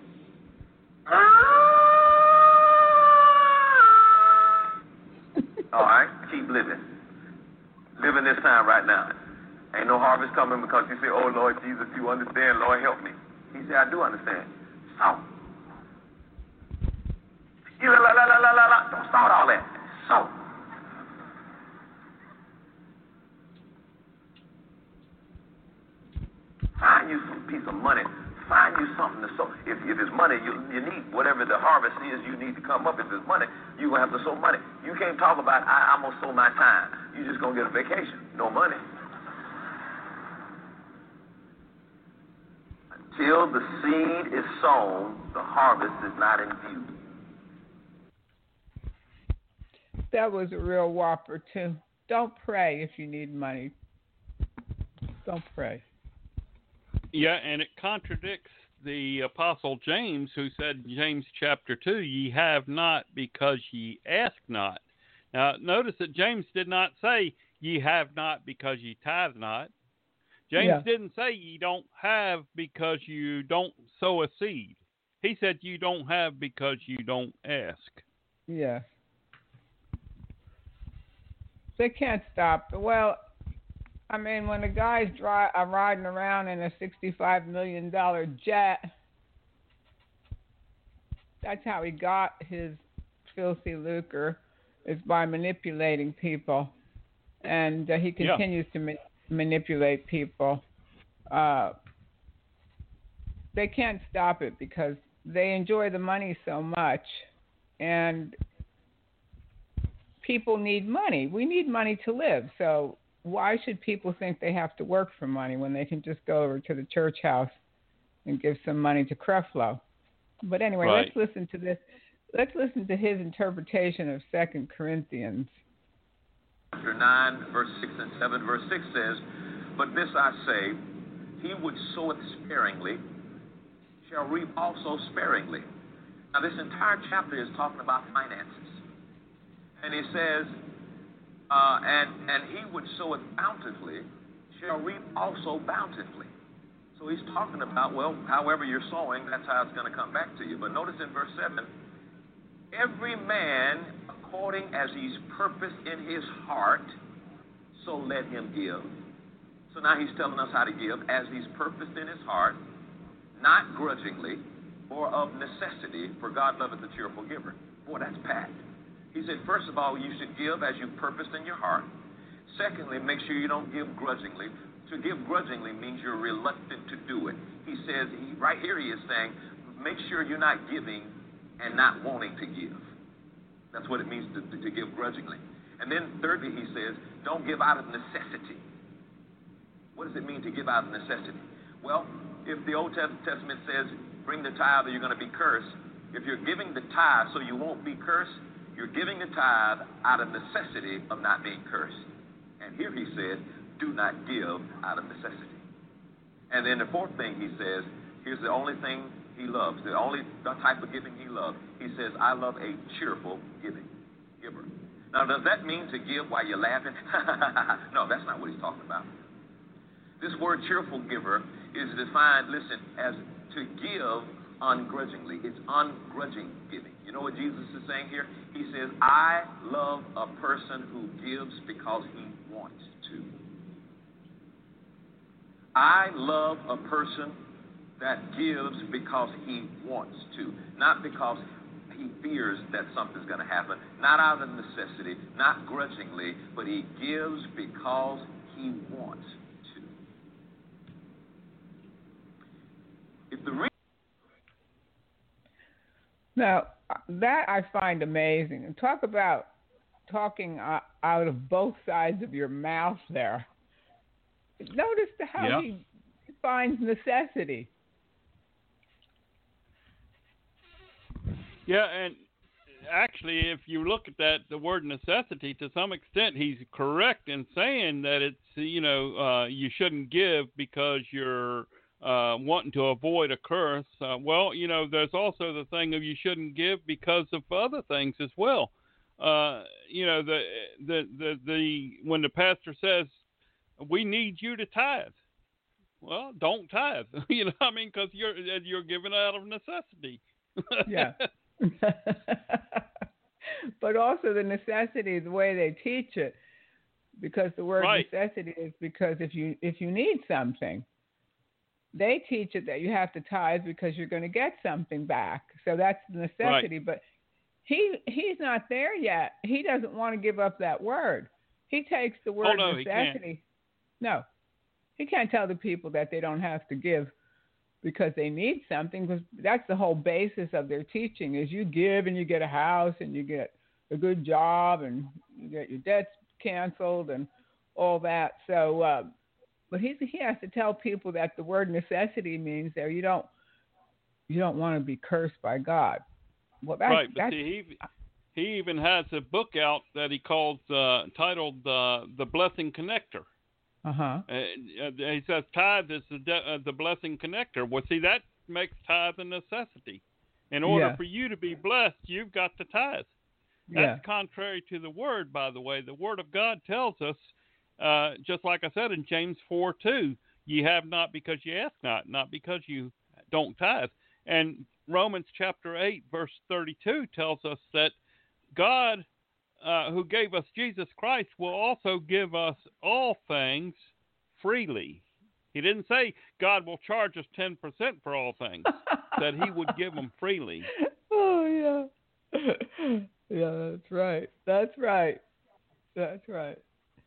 All right, keep living. Living this time right now. Ain't no harvest coming because you say, "Oh, Lord Jesus, you understand. Lord, help me." He said, "I do understand." So. You la la la la la la. Don't start all that. So. Find you some piece of money. Find you something to sow. If, if it's money, you, you need whatever the harvest is, you need to come up. If it's money, you're going to have to sow money. You can't talk about, I, I'm going to sow my time. You're just going to get a vacation. No money. Until the seed is sown, the harvest is not in view. That was a real whopper, too. Don't pray if you need money. Don't pray. Yeah, and it contradicts the Apostle James, who said in James chapter two, "Ye have not because ye ask not." Now, notice that James did not say, "Ye have not because ye tithe not." James yeah. didn't say ye don't have because you don't sow a seed. He said you don't have because you don't ask. Yeah. They can't stop. Well, I mean, when the guy's dry, uh, riding around in a sixty-five million dollars jet, that's how he got his filthy lucre, is by manipulating people. And uh, he continues yeah. to ma- manipulate people. Uh, they can't stop it because they enjoy the money so much. And people need money. We need money to live. So why should people think they have to work for money when they can just go over to the church house and give some money to Creflo? But anyway, right. let's listen to this. Let's listen to his interpretation of Second Corinthians. Chapter nine, verse six and seven. Verse six says, "But this I say, he which soweth sparingly shall reap also sparingly." Now, this entire chapter is talking about finances. And he says, Uh, and, and he which soweth bountifully shall reap also bountifully. So he's talking about, well, however you're sowing, that's how it's going to come back to you. But notice in verse seven, "Every man according as he's purposed in his heart, so let him give." So now he's telling us how to give as he's purposed in his heart, not grudgingly or of necessity, for God loveth a cheerful giver. Boy, that's packed. He said, first of all, you should give as you purposed in your heart. Secondly, make sure you don't give grudgingly. To give grudgingly means you're reluctant to do it. He says, he, right here he is saying, make sure you're not giving and not wanting to give. That's what it means to, to, to give grudgingly. And then thirdly, he says, don't give out of necessity. What does it mean to give out of necessity? Well, if the Old Testament says, bring the tithe or you're going to be cursed, if you're giving the tithe so you won't be cursed, you're giving the tithe out of necessity of not being cursed. And here he said, do not give out of necessity. And then the fourth thing he says, here's the only thing he loves, the only type of giving he loves. He says, I love a cheerful giving giver. Now, does that mean to give while you're laughing? No, that's not what he's talking about. This word cheerful giver is defined, listen, as to give ungrudgingly. It's ungrudging giving. You know what Jesus is saying here? He says, I love a person who gives because he wants to. I love a person that gives because he wants to, not because he fears that something's going to happen, not out of necessity, not grudgingly, but he gives because he wants to. If the re- now, that I find amazing. And talk about talking uh, out of both sides of your mouth there. Notice how yeah. he defines necessity. Yeah, and actually, if you look at that, the word necessity, to some extent, he's correct in saying that it's, you know, uh, you shouldn't give because you're uh, wanting to avoid a curse. Uh, well, you know, there's also the thing of you shouldn't give because of other things as well. Uh, you know, the, the the the when the pastor says, we need you to tithe. Well, don't tithe. You know what I mean? Because you're, you're giving out of necessity. Yeah. But also the necessity is the way they teach it, because the word right. necessity is because if you if you need something, they teach it that you have to tithe because you're going to get something back. So that's the necessity. Right. But he he's not there yet. He doesn't want to give up that word. He takes the word oh, no, necessity. No, he can't tell the people that they don't have to give because they need something, because that's the whole basis of their teaching is you give and you get a house and you get a good job and you get your debts canceled and all that. So, uh, but he he has to tell people that the word necessity means there you don't you don't want to be cursed by God. Well, that's, right, but that's, see, he he even has a book out that he calls uh, titled uh, "The Blessing Connector." Uh-huh. Uh, he says tithe is the, de- uh, the blessing connector. Well, see, that makes tithe a necessity. In order yeah. for you to be blessed, you've got to tithe. That's yeah. contrary to the Word, by the way. The Word of God tells us, uh, just like I said in James four two, ye have not because you ask not, not because you don't tithe. And Romans chapter eight, verse thirty-two tells us that God, Uh, who gave us Jesus Christ, will also give us all things freely. He didn't say God will charge us ten percent for all things, that he would give them freely. Oh, yeah. Yeah, that's right. That's right. That's right.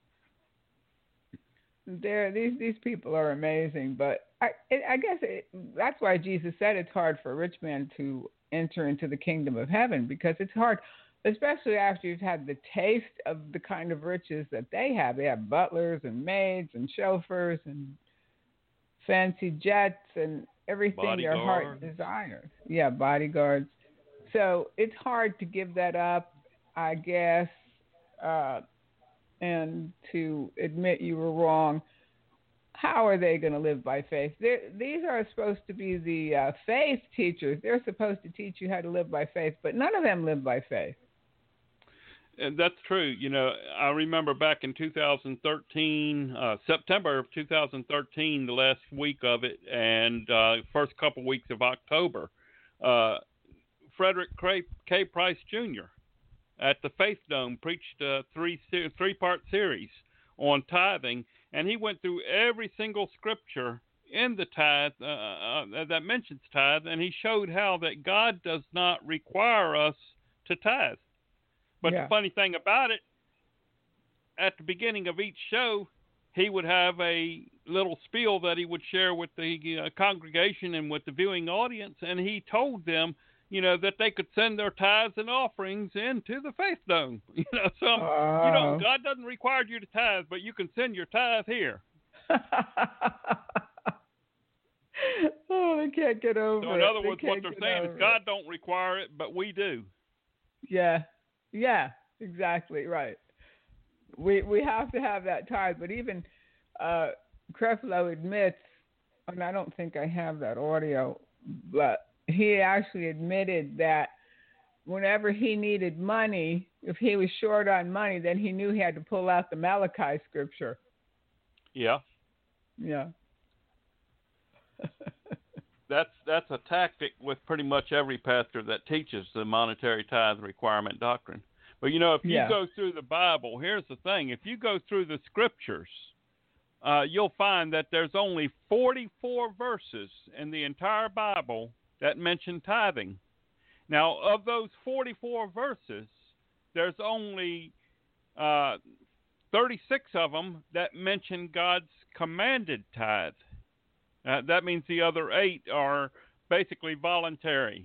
There, these these people are amazing, but I I guess it, that's why Jesus said it's hard for a rich man to enter into the kingdom of heaven, because it's hard. Especially after you've had the taste of the kind of riches that they have. They have butlers and maids and chauffeurs and fancy jets and everything their heart desires. Yeah, bodyguards. So it's hard to give that up, I guess, uh, and to admit you were wrong. How are they going to live by faith? They're, these are supposed to be the uh, faith teachers. They're supposed to teach you how to live by faith, but none of them live by faith. And that's true. You know, I remember back in two thousand thirteen, uh, September of two thousand thirteen, the last week of it, and uh, first couple weeks of October, uh, Frederick K. Price Junior at the Faith Dome preached a three three part series on tithing, and he went through every single scripture in the tithe uh, uh, that mentions tithe, and he showed how that God does not require us to tithe. But yeah. the funny thing about it, at the beginning of each show, he would have a little spiel that he would share with the uh, congregation and with the viewing audience, and he told them, you know, that they could send their tithes and offerings into the Faith Dome. You know, so oh. you know, God doesn't require you to tithe, but you can send your tithe here. Oh, they can't get over it. So in other they words, what they're saying is God it. don't require it, but we do. Yeah, yeah, exactly right. We we have to have that tithe, but even uh, Creflo admits, and I don't think I have that audio, but he actually admitted that whenever he needed money, if he was short on money, then he knew he had to pull out the Malachi scripture. Yeah. Yeah. that's that's a tactic with pretty much every pastor that teaches the monetary tithe requirement doctrine. But you know, if you yeah. go through the Bible, here's the thing: if you go through the scriptures, uh, you'll find that there's only forty-four verses in the entire Bible that mention tithing. Now, of those forty-four verses, there's only uh, thirty-six of them that mention God's commanded tithe. Uh, that means the other eight are basically voluntary.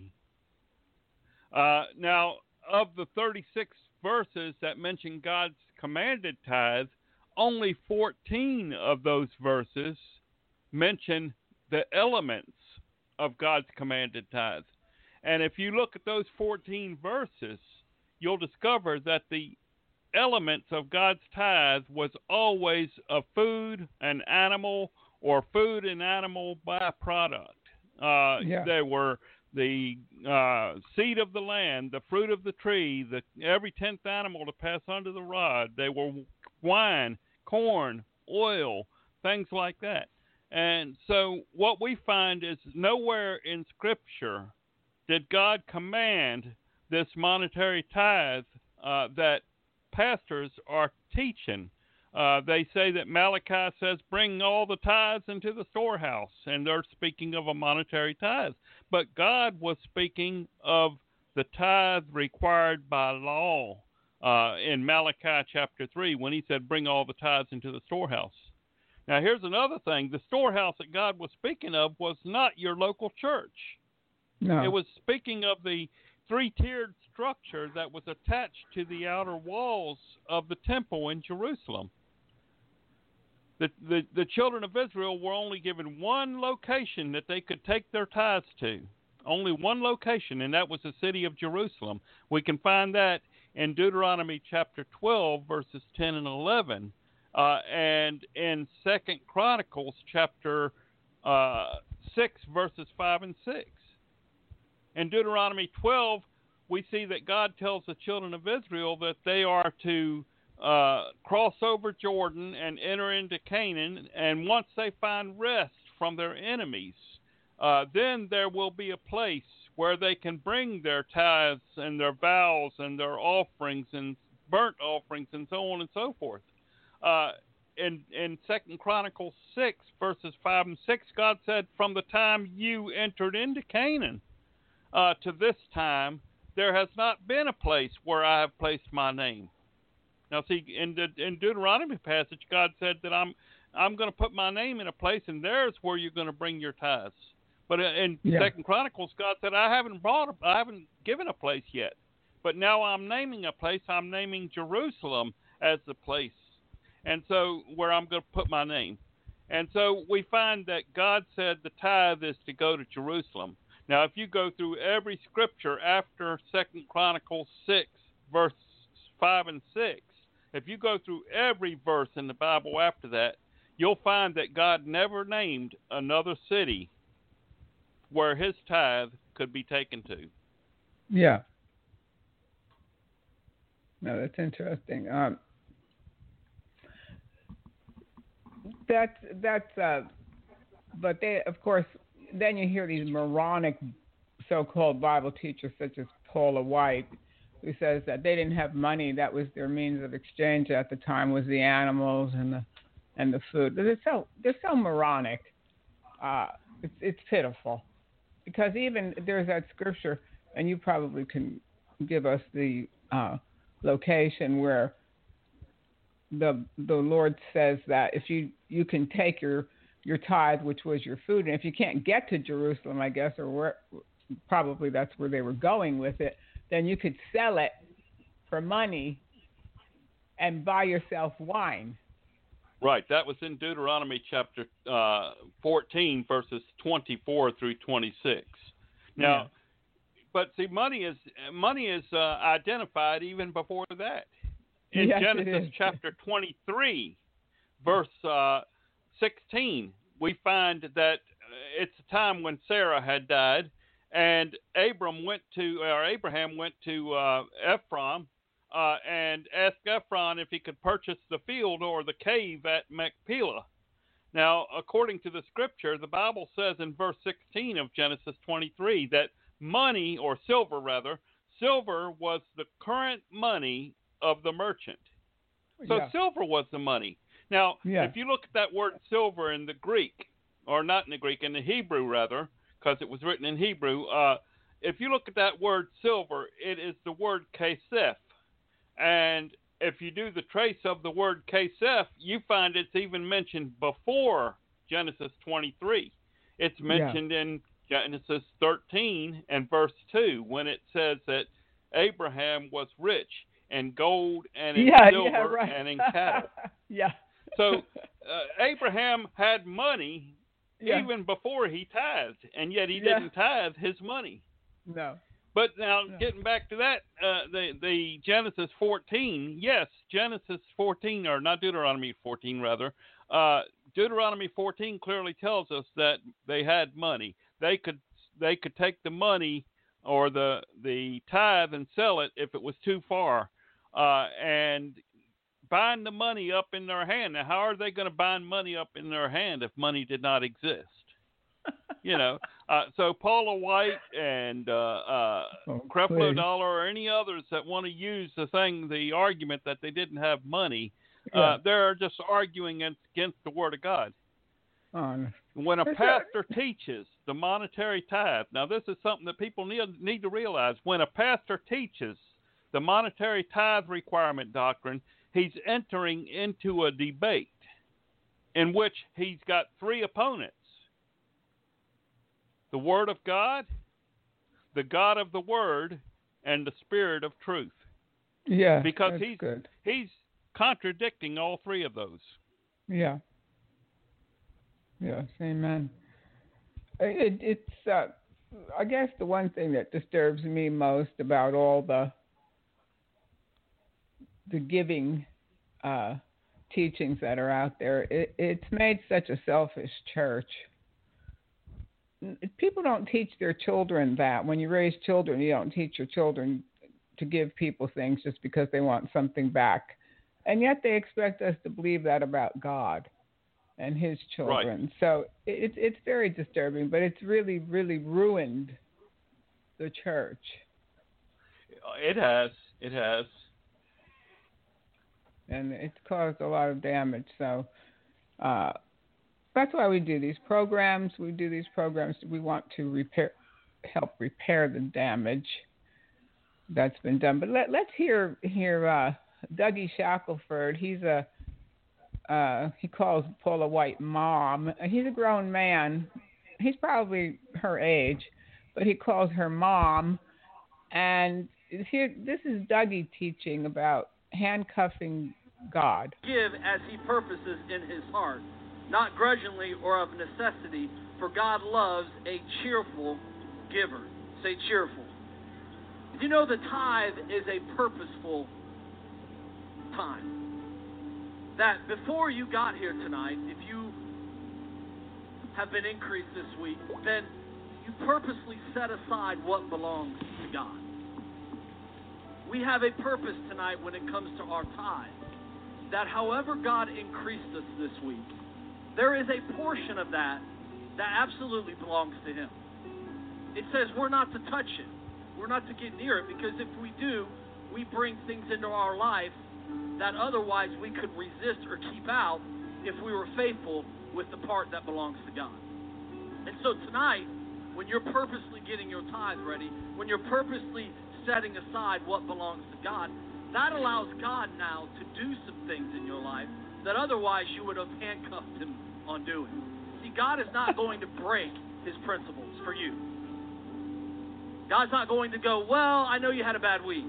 Uh, now, of the thirty-six verses that mention God's commanded tithe, only fourteen of those verses mention the elements of God's commanded tithe. And if you look at those fourteen verses, you'll discover that the elements of God's tithe was always a food, an animal, or food and animal byproduct. Uh, yeah. They were the uh, seed of the land, the fruit of the tree, the every tenth animal to pass under the rod. They were wine, corn, oil, things like that. And so what we find is nowhere in Scripture did God command this monetary tithe uh, that pastors are teaching. Uh, they say that Malachi says, bring all the tithes into the storehouse, and they're speaking of a monetary tithe. But God was speaking of the tithe required by law uh, in Malachi chapter three when he said, bring all the tithes into the storehouse. Now, here's another thing. The storehouse that God was speaking of was not your local church. No. It was speaking of the three-tiered structure that was attached to the outer walls of the temple in Jerusalem. The, the, the children of Israel were only given one location that they could take their tithes to. Only one location, and that was the city of Jerusalem. We can find that in Deuteronomy chapter twelve, verses ten and eleven. Uh, and in Second Chronicles chapter uh, six, verses five and six. In Deuteronomy twelve, we see that God tells the children of Israel that they are to uh, cross over Jordan and enter into Canaan, and once they find rest from their enemies, uh, then there will be a place where they can bring their tithes and their vows and their offerings and burnt offerings and so on and so forth. Uh, in in Second Chronicles six, verses five and six, God said, from the time you entered into Canaan uh, to this time, there has not been a place where I have placed my name. Now, see, in the in Deuteronomy passage, God said that I'm I'm going to put my name in a place, and there's where you're going to bring your tithes. But in yeah. Second Chronicles, God said, I haven't brought, a, I haven't given a place yet, but now I'm naming a place. I'm naming Jerusalem as the place, and so where I'm going to put my name. And so we find that God said the tithe is to go to Jerusalem. Now, if you go through every scripture after Second Chronicles six, verse five and six, if you go through every verse in the Bible after that, you'll find that God never named another city where his tithe could be taken to. Yeah. No, that's interesting. Um, that's that's. Uh, but they, of course, then you hear these moronic so-called Bible teachers such as Paula White, who says that they didn't have money. That was their means of exchange at the time, was the animals and the and the food. They're so they're so moronic. Uh, it's it's pitiful, because even there's that scripture, and you probably can give us the uh, location where the the Lord says that if you, you can take your your tithe, which was your food, and if you can't get to Jerusalem, I guess, or where, probably that's where they were going with it, then you could sell it for money and buy yourself wine. Right. That was in Deuteronomy chapter uh, fourteen, verses twenty-four through twenty-six. Now, yeah. But see, money is money is uh, identified even before that. In yes, Genesis chapter twenty-three, verse uh, sixteen, we find that it's a time when Sarah had died, and Abram went to, or Abraham went to uh, Ephron uh, and asked Ephron if he could purchase the field or the cave at Machpelah. Now, according to the scripture, the Bible says in verse sixteen of Genesis twenty-three that money, or silver rather, silver was the current money of the merchant. So yeah. Silver was the money. Now, yeah. if you look at that word silver in the Greek, or not in the Greek, in the Hebrew rather, because it was written in Hebrew, uh, if you look at that word silver, it is the word kesef. And if you do the trace of the word kesef, you find it's even mentioned before Genesis twenty-three. It's mentioned yeah. in Genesis thirteen and verse two, when it says that Abraham was rich in gold and in yeah, silver yeah, right. and in cattle. yeah. So uh, Abraham had money yeah. even before he tithed, and yet he yeah. didn't tithe his money. No. But now, no. getting back to that, uh, the the Genesis fourteen, yes, Genesis fourteen, or not Deuteronomy fourteen, rather, uh, Deuteronomy fourteen clearly tells us that they had money. They could they could take the money or the the tithe and sell it if it was too far, uh, and bind the money up in their hand. Now, how are they going to bind money up in their hand if money did not exist? You know, uh, so Paula White and uh, uh, oh, Creflo Dollar or any others that want to use the thing, the argument that they didn't have money, yeah. uh, they're just arguing against the Word of God. Oh, when a pastor teaches the monetary tithe, now this is something that people need, need to realize. When a pastor teaches the monetary tithe requirement doctrine, he's entering into a debate in which he's got three opponents. The Word of God, the God of the Word, and the Spirit of Truth. Yeah, because that's he's good. he's contradicting all three of those. Yeah. Yes, amen. It, it's, uh, I guess, the one thing that disturbs me most about all the the giving uh, teachings that are out there. It, it's made such a selfish church. People don't teach their children that. When you raise children, you don't teach your children to give people things just because they want something back. And yet they expect us to believe that about God and his children. Right. So it, it's very disturbing, but it's really, really ruined the church. It has. It has. And it's caused a lot of damage. So uh, that's why we do these programs. We do these programs. We want to repair, help repair the damage that's been done. But let, let's hear hear uh, Dougie Shackelford. He's a uh, he calls Paula White mom. He's a grown man. He's probably her age, but he calls her mom. And here, this is Dougie teaching about handcuffing God. Give as he purposes in his heart, not grudgingly or of necessity, for God loves a cheerful giver. Say cheerful. Did you know the tithe is a purposeful time? That before you got here tonight, if you have been increased this week, then you purposely set aside what belongs to God. We have a purpose tonight when it comes to our tithe, that however God increased us this week, there is a portion of that that absolutely belongs to him. It says we're not to touch it. We're not to get near it, because if we do, we bring things into our life that otherwise we could resist or keep out if we were faithful with the part that belongs to God. And so tonight, when you're purposely getting your tithe ready, when you're purposely setting aside what belongs to God, that allows God now to do some things in your life that otherwise you would have handcuffed him on doing. See, God is not going to break his principles for you. God's not going to go, well, I know you had a bad week.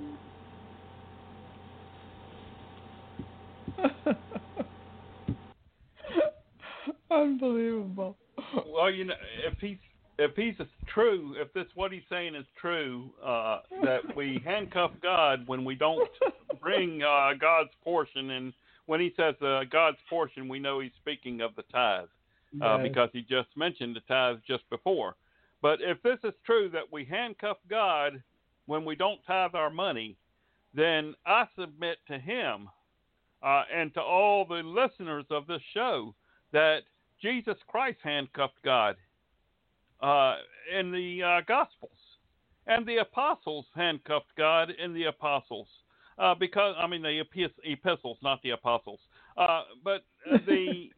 Unbelievable. Well, you know, if he's if he's true, if this what he's saying is true, uh, that we handcuff God when we don't bring uh, God's portion, and when he says uh, God's portion, we know he's speaking of the tithe, uh, Yes. because he just mentioned the tithe just before. But if this is true that we handcuff God when we don't tithe our money, then I submit to him uh, and to all the listeners of this show that Jesus Christ handcuffed God uh, in the uh, Gospels, and the apostles handcuffed God in the apostles, uh, because I mean the epistles, not the apostles. Uh, but the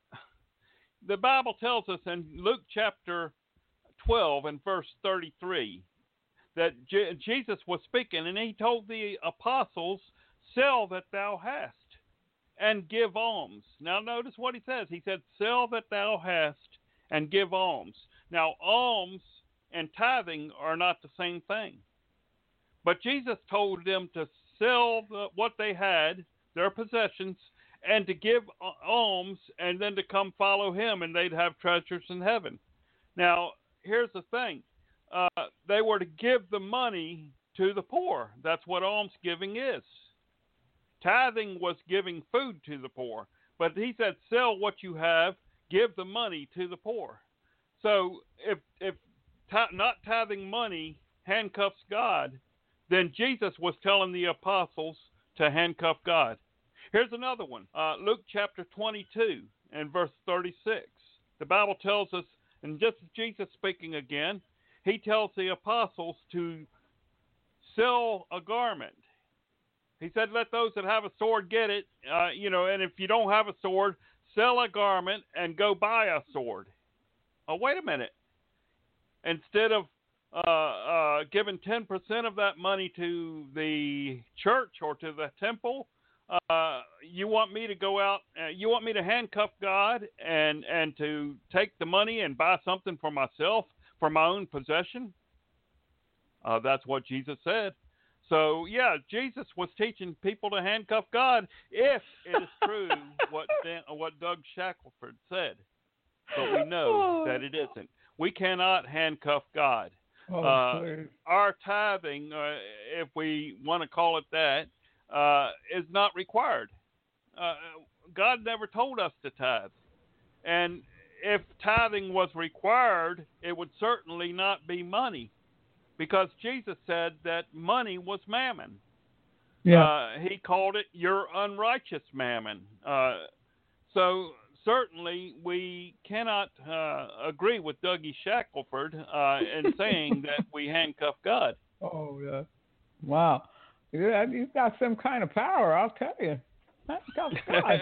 the Bible tells us in Luke chapter twelve and verse thirty-three that Je- Jesus was speaking, and he told the apostles, "Sell that thou hast, and give alms." Now notice what he says. He said, "Sell that thou hast, and give alms." Now alms and tithing are not the same thing. But Jesus told them to sell the, what they had, their possessions, and to give alms, and then to come follow him, and they'd have treasures in heaven. Now, here's the thing. Uh, they were to give the money to the poor. That's what almsgiving is. Tithing was giving food to the poor. But he said, sell what you have, give the money to the poor. So if if t- not tithing money handcuffs God, then Jesus was telling the apostles to handcuff God. Here's another one. Uh, Luke chapter twenty-two and verse thirty-six. The Bible tells us, and just Jesus speaking again, he tells the apostles to sell a garment. He said, let those that have a sword get it, uh, you know, and if you don't have a sword, sell a garment and go buy a sword. Oh, wait a minute. Instead of uh, uh, giving ten percent of that money to the church or to the temple, uh, you want me to go out, uh, you want me to handcuff God and, and to take the money and buy something for myself, for my own possession? Uh, that's what Jesus said. So, yeah, Jesus was teaching people to handcuff God if it is true what Dan, what Doug Shackelford said. But we know that it isn't. We cannot handcuff God. Oh, uh, please. our tithing, uh, if we want to call it that, uh, is not required. Uh, God never told us to tithe. And if tithing was required, it would certainly not be money, because Jesus said that money was mammon. Yeah. Uh, he called it your unrighteous mammon. Uh, so certainly we cannot uh, agree with Dougie Shackelford uh, in saying that we handcuff God. Oh, yeah. Wow. Yeah, he's got some kind of power, I'll tell you. Handcuff God.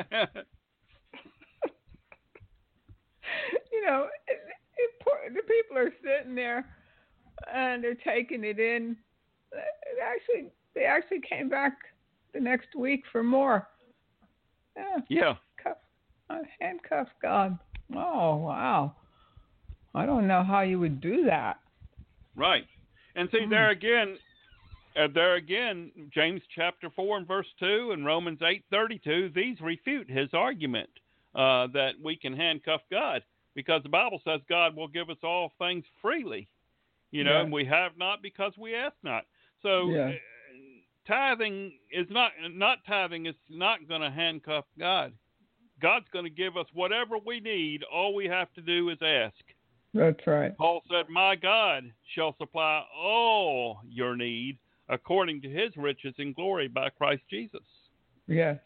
You know, it, it, poor, the people are sitting there and they're taking it in. It actually, they actually came back the next week for more. Yeah. Yeah. Cuff, uh, handcuff God. Oh, wow. I don't know how you would do that. Right. And see, Hmm. there again, uh, there again, James chapter four and verse two and Romans eight thirty-two, these refute his argument uh, that we can handcuff God, because the Bible says God will give us all things freely. You know, Yeah. and we have not because we ask not. So Yeah. uh, tithing is not, not tithing is not going to handcuff God. God's going to give us whatever we need. All we have to do is ask. That's right. Paul said, my God shall supply all your need according to his riches in glory by Christ Jesus. Yes.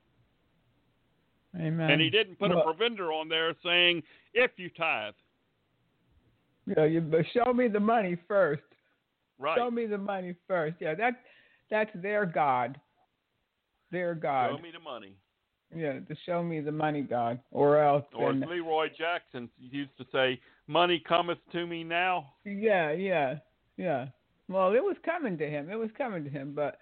Amen. And he didn't put Well, a provender on there saying, if you tithe. Yeah, you but show me the money first. Right. Show me the money first. Yeah, that that's their God. Their God. Show me the money. Yeah, to show me the money, God, or else. Or as then- Leroy Jackson used to say, money cometh to me now. Yeah, yeah, yeah. Well, it was coming to him. It was coming to him, but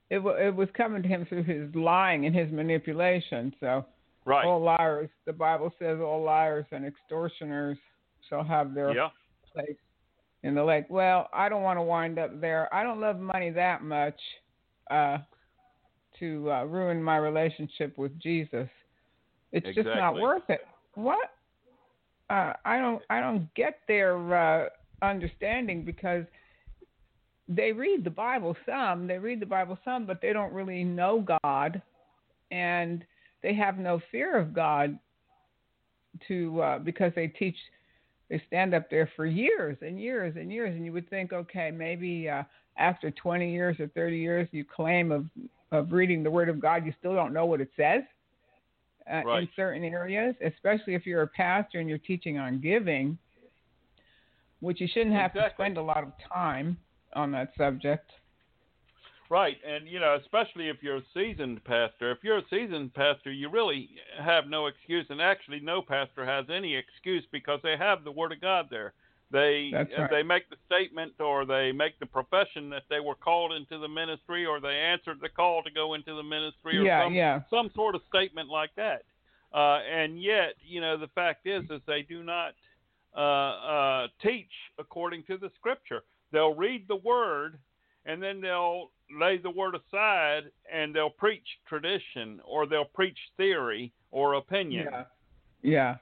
it, w- it was coming to him through his lying and his manipulation. So Right. all liars, the Bible says, all liars and extortioners shall have their Yeah. place in the lake. Well, I don't want to wind up there. I don't love money that much uh, to uh, ruin my relationship with Jesus. It's Exactly. just not worth it. What? Uh, I don't. I don't get their uh, understanding, because they read the Bible some. They read the Bible some, but they don't really know God, and they have no fear of God. To uh, because they teach. They stand up there for years and years and years, and you would think, okay, maybe uh, after twenty years or thirty years, you claim of, of reading the Word of God, you still don't know what it says uh, Right. in certain areas, especially if you're a pastor and you're teaching on giving, which you shouldn't have Exactly. to spend a lot of time on that subject. Right, and you know, especially if you're a seasoned pastor. If you're a seasoned pastor, you really have no excuse, and actually, no pastor has any excuse, because they have the Word of God there. They That's right. they make the statement, or they make the profession that they were called into the ministry, or they answered the call to go into the ministry, or Yeah, some yeah. some sort of statement like that. Uh, and yet, you know, the fact is, is they do not uh, uh, teach according to the Scripture. They'll read the Word, and then they'll lay the Word aside, and they'll preach tradition, or they'll preach theory or opinion. Yeah, yeah,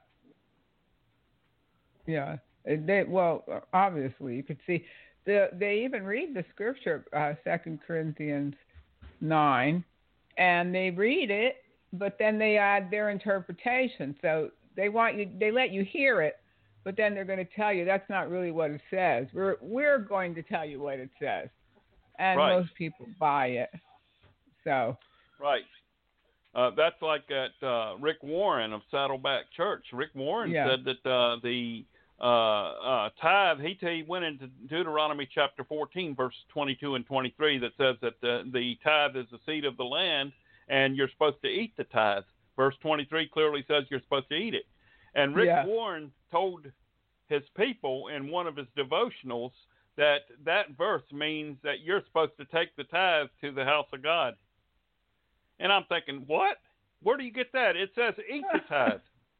yeah. They, well, obviously, you could see the, they even read the scripture, uh, Second Corinthians nine, and they read it, but then they add their interpretation. So they want you, they let you hear it, but then they're going to tell you that's not really what it says. We're we're going to tell you what it says, and Right. most people buy it. So Right. Uh, that's like at uh, Rick Warren of Saddleback Church. Rick Warren Yeah. said that uh, the uh, uh, tithe, he, he went into Deuteronomy chapter fourteen, verse twenty-two and twenty-three, that says that the, the tithe is the seed of the land, and you're supposed to eat the tithe. Verse twenty-three clearly says you're supposed to eat it. And Rick Yeah. Warren told his people in one of his devotionals that that verse means that you're supposed to take the tithe to the house of God. And I'm thinking, what? Where do you get that? It says eat the tithe.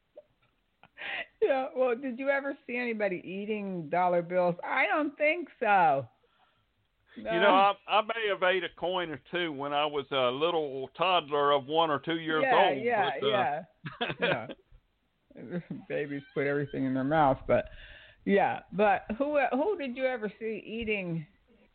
Yeah, well, did you ever see anybody eating dollar bills? I don't think so. No. You know, I, I may have ate a coin or two when I was a little toddler of one or two years yeah, old. Yeah, but, uh, yeah, yeah. Babies put everything in their mouth, but yeah. But who who did you ever see eating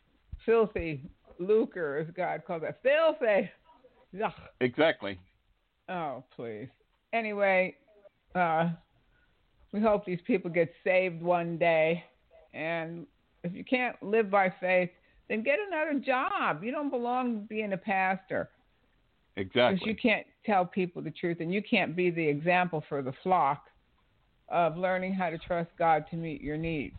filthy lucre, as God calls it? Filthy. Ugh. Exactly. Oh, please. Anyway, uh, we hope these people get saved one day. And if you can't live by faith, then get another job. You don't belong being a pastor. Exactly. Because you can't tell people the truth, and you can't be the example for the flock of learning how to trust God to meet your needs.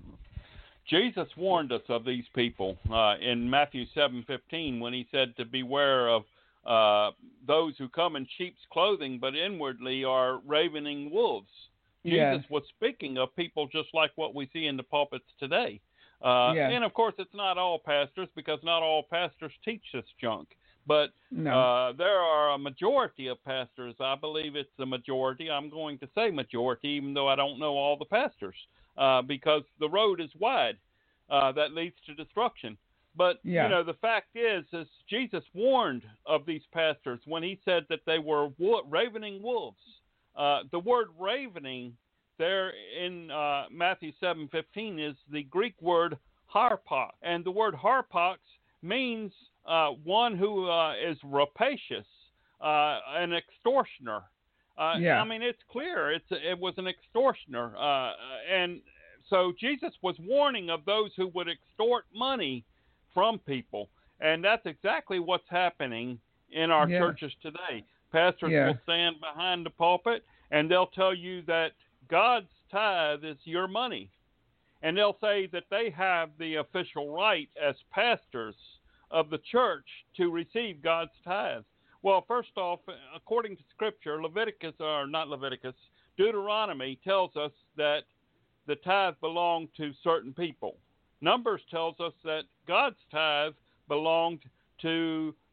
Jesus warned us of these people uh, in Matthew seven fifteen when he said to beware of uh, those who come in sheep's clothing, but inwardly are ravening wolves. Yes. Jesus was speaking of people just like what we see in the pulpits today. Uh, Yeah. And, of course, it's not all pastors, because not all pastors teach this junk. But No. uh, there are a majority of pastors. I believe it's the majority. I'm going to say majority, even though I don't know all the pastors, uh, because the road is wide uh, that leads to destruction. But, Yeah. you know, the fact is, is Jesus warned of these pastors when he said that they were wo- ravening wolves. Uh, the word ravening there in uh, Matthew seven fifteen is the Greek word harpos. And the word harpos means uh, one who uh, is rapacious, uh, an extortioner. Uh, Yeah. I mean, it's clear. It's it was an extortioner. Uh, and so Jesus was warning of those who would extort money from people. And that's exactly what's happening in our Yeah. churches today. Pastors Yeah. will stand behind the pulpit, and they'll tell you that God's tithe is your money. And they'll say that they have the official right as pastors of the church to receive God's tithe. Well, first off, according to Scripture, Leviticus, or not Leviticus, Deuteronomy tells us that the tithe belonged to certain people. Numbers tells us that God's tithe belonged to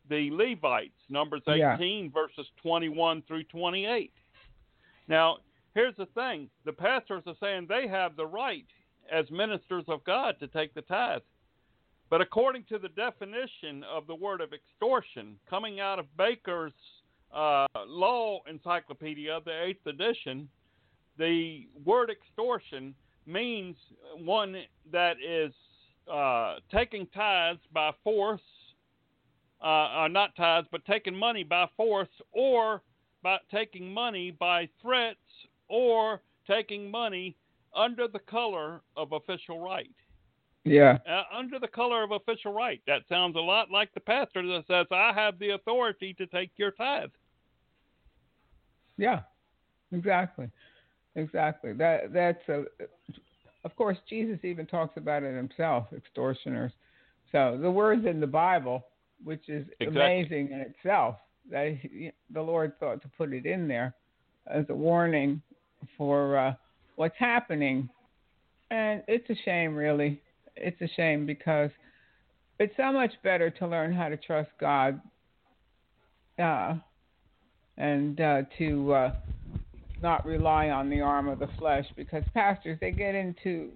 the Levites, Numbers eighteen, yeah. verses twenty-one through twenty-eight. Now, here's the thing. The pastors are saying they have the right as ministers of God to take the tithe. But according to the definition of the word of extortion, coming out of Baker's uh, Law Encyclopedia, the eighth edition, the word extortion means one that is uh, taking tithes by force, uh, uh, not tithes, but taking money by force, or by taking money by threats, or taking money under the color of official right. Yeah. Uh, under the color of official right. That sounds a lot like the pastor that says, I have the authority to take your tithe. Yeah, exactly. Exactly. That That's, a, of course, Jesus even talks about it himself, extortioners. So the word's in the Bible, which is exactly. amazing in itself. That he, the Lord thought to put it in there as a warning for uh, what's happening. And it's a shame, really. It's a shame because it's so much better to learn how to trust God uh, and uh, to uh, not rely on the arm of the flesh, because pastors, they get into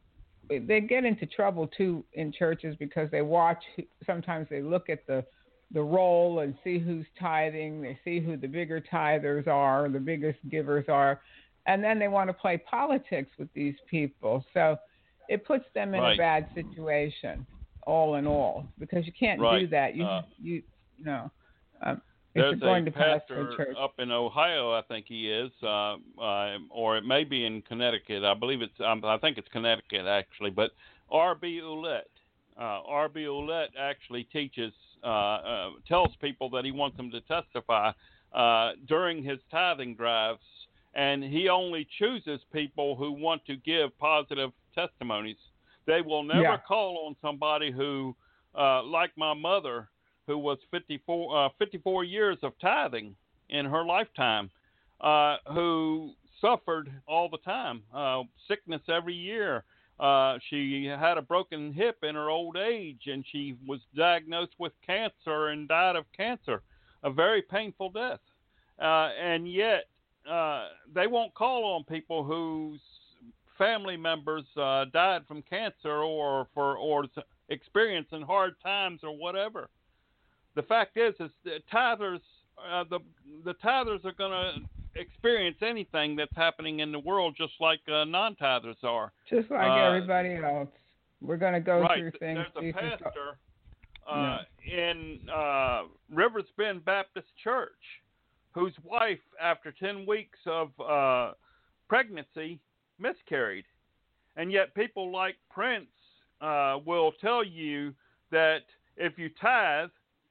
they get into trouble too in churches because they watch. Sometimes they look at the the roll and see who's tithing. They see who the bigger tithers are, the biggest givers are, and then they want to play politics with these people. So it puts them in right. a bad situation, all in all, because you can't right. do that. You uh, you no. Um, There's going a to pastor church. up in Ohio, I think he is, uh, uh, or it may be in Connecticut. I believe it's, um, I think it's Connecticut actually. But R B Ouellette, uh, R B Ouellette actually teaches, uh, uh, tells people that he wants them to testify uh, during his tithing drives, and he only chooses people who want to give positive testimonies. They will never yeah. call on somebody who, uh, like my mother, who was fifty-four, uh, fifty-four years of tithing in her lifetime, uh, who suffered all the time, uh, sickness every year. Uh, she had a broken hip in her old age, and she was diagnosed with cancer and died of cancer, a very painful death. Uh, and yet, uh, they won't call on people whose family members uh, died from cancer or for or experiencing hard times or whatever. The fact is, is the tithers, uh, the the tithers are going to experience anything that's happening in the world, just like uh, non-tithers are. Just like uh, everybody else, we're going to go right. through things. There's a pastor uh, yeah. in uh, Rivers Bend Baptist Church whose wife, after ten weeks of uh, pregnancy, miscarried, and yet people like Prince uh, will tell you that if you tithe,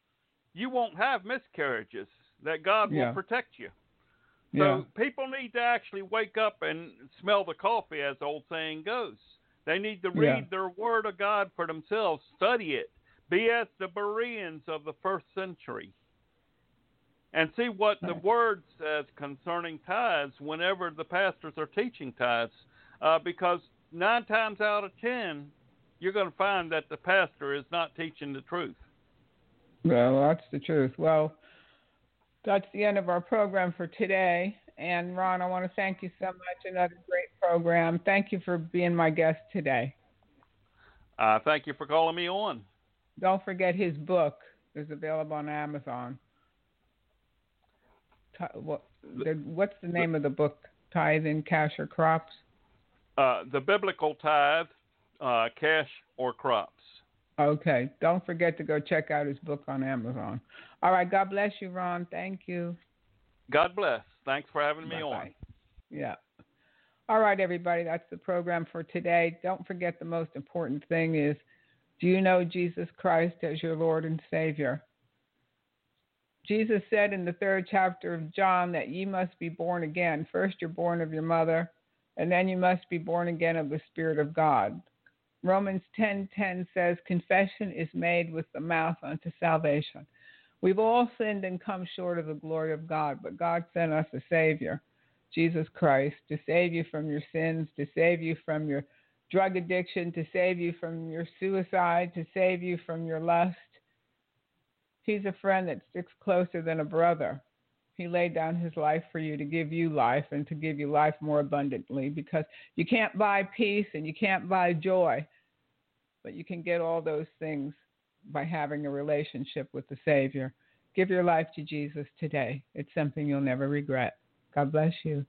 you won't have miscarriages, that God yeah. will protect you. So yeah. people need to actually wake up and smell the coffee, as the old saying goes. They need to read yeah. their Word of God for themselves, study it, be as the Bereans of the first century, and see what the Word says concerning tithes whenever the pastors are teaching tithes, uh, because nine times out of ten, you're going to find that the pastor is not teaching the truth. Well, that's the truth. Well, that's the end of our program for today. And, Ron, I want to thank you so much. Another great program. Thank you for being my guest today. Uh, thank you for calling me on. Don't forget his book is available on Amazon. What, the, what's the name of the book? Tithe in Cash or Crops? Uh, the Biblical Tithe, uh, Cash or Crops. Okay. Don't forget to go check out his book on Amazon. All right. God bless you, Ron. Thank you. God bless. Thanks for having me Bye-bye. on. Yeah. All right, everybody. That's the program for today. Don't forget the most important thing is, do you know Jesus Christ as your Lord and Savior? Jesus said in the third chapter of John that ye must be born again. First, you're born of your mother, and then you must be born again of the Spirit of God. Romans ten ten says, confession is made with the mouth unto salvation. We've all sinned and come short of the glory of God, but God sent us a Savior, Jesus Christ, to save you from your sins, to save you from your drug addiction, to save you from your suicide, to save you from your lust, He's a friend that sticks closer than a brother. He laid down his life for you to give you life and to give you life more abundantly, because you can't buy peace and you can't buy joy, but you can get all those things by having a relationship with the Savior. Give your life to Jesus today. It's something you'll never regret. God bless you.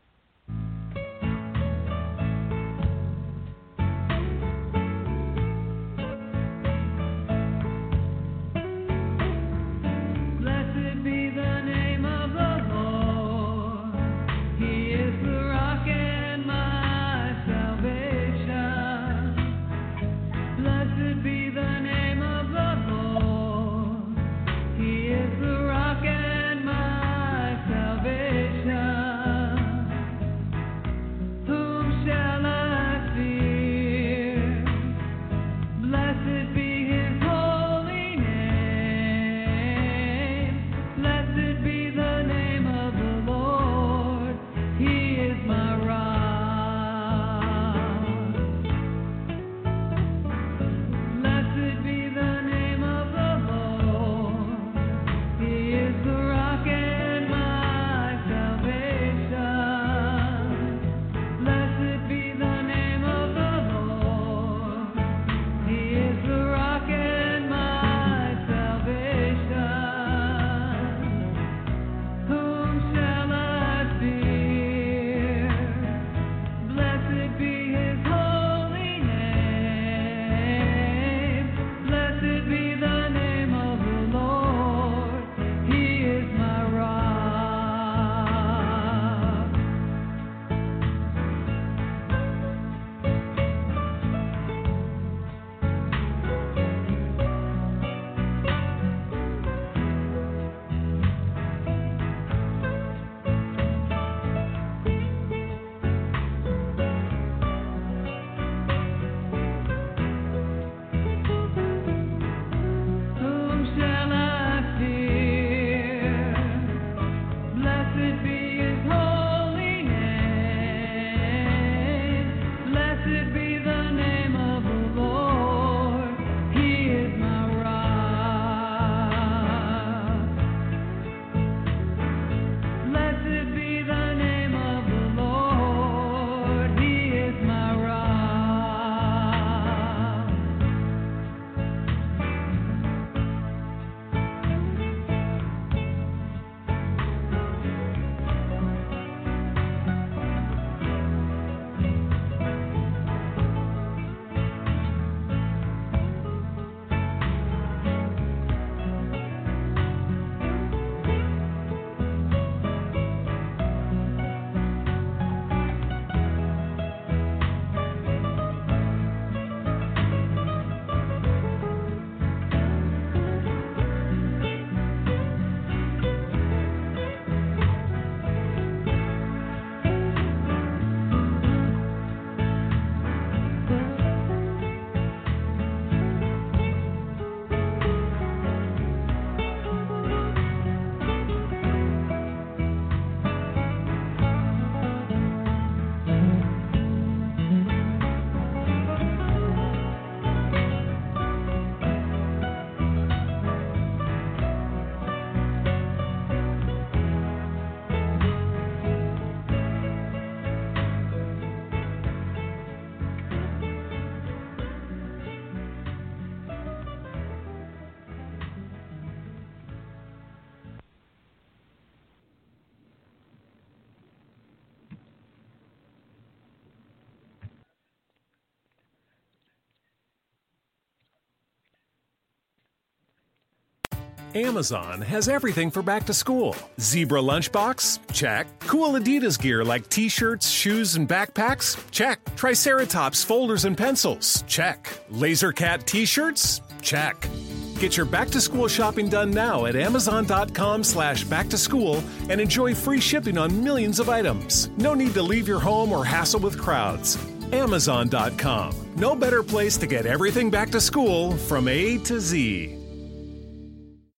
Amazon has everything for back to school. Zebra lunchbox? Check. Cool Adidas gear like t-shirts, shoes, and backpacks? Check. Triceratops folders and pencils? Check. Laser Cat t-shirts? Check. Get your back to school shopping done now at amazon.com slash back to school and enjoy free shipping on millions of items. No need to leave your home or hassle with crowds. amazon dot com. No better place to get everything back to school from A to Z.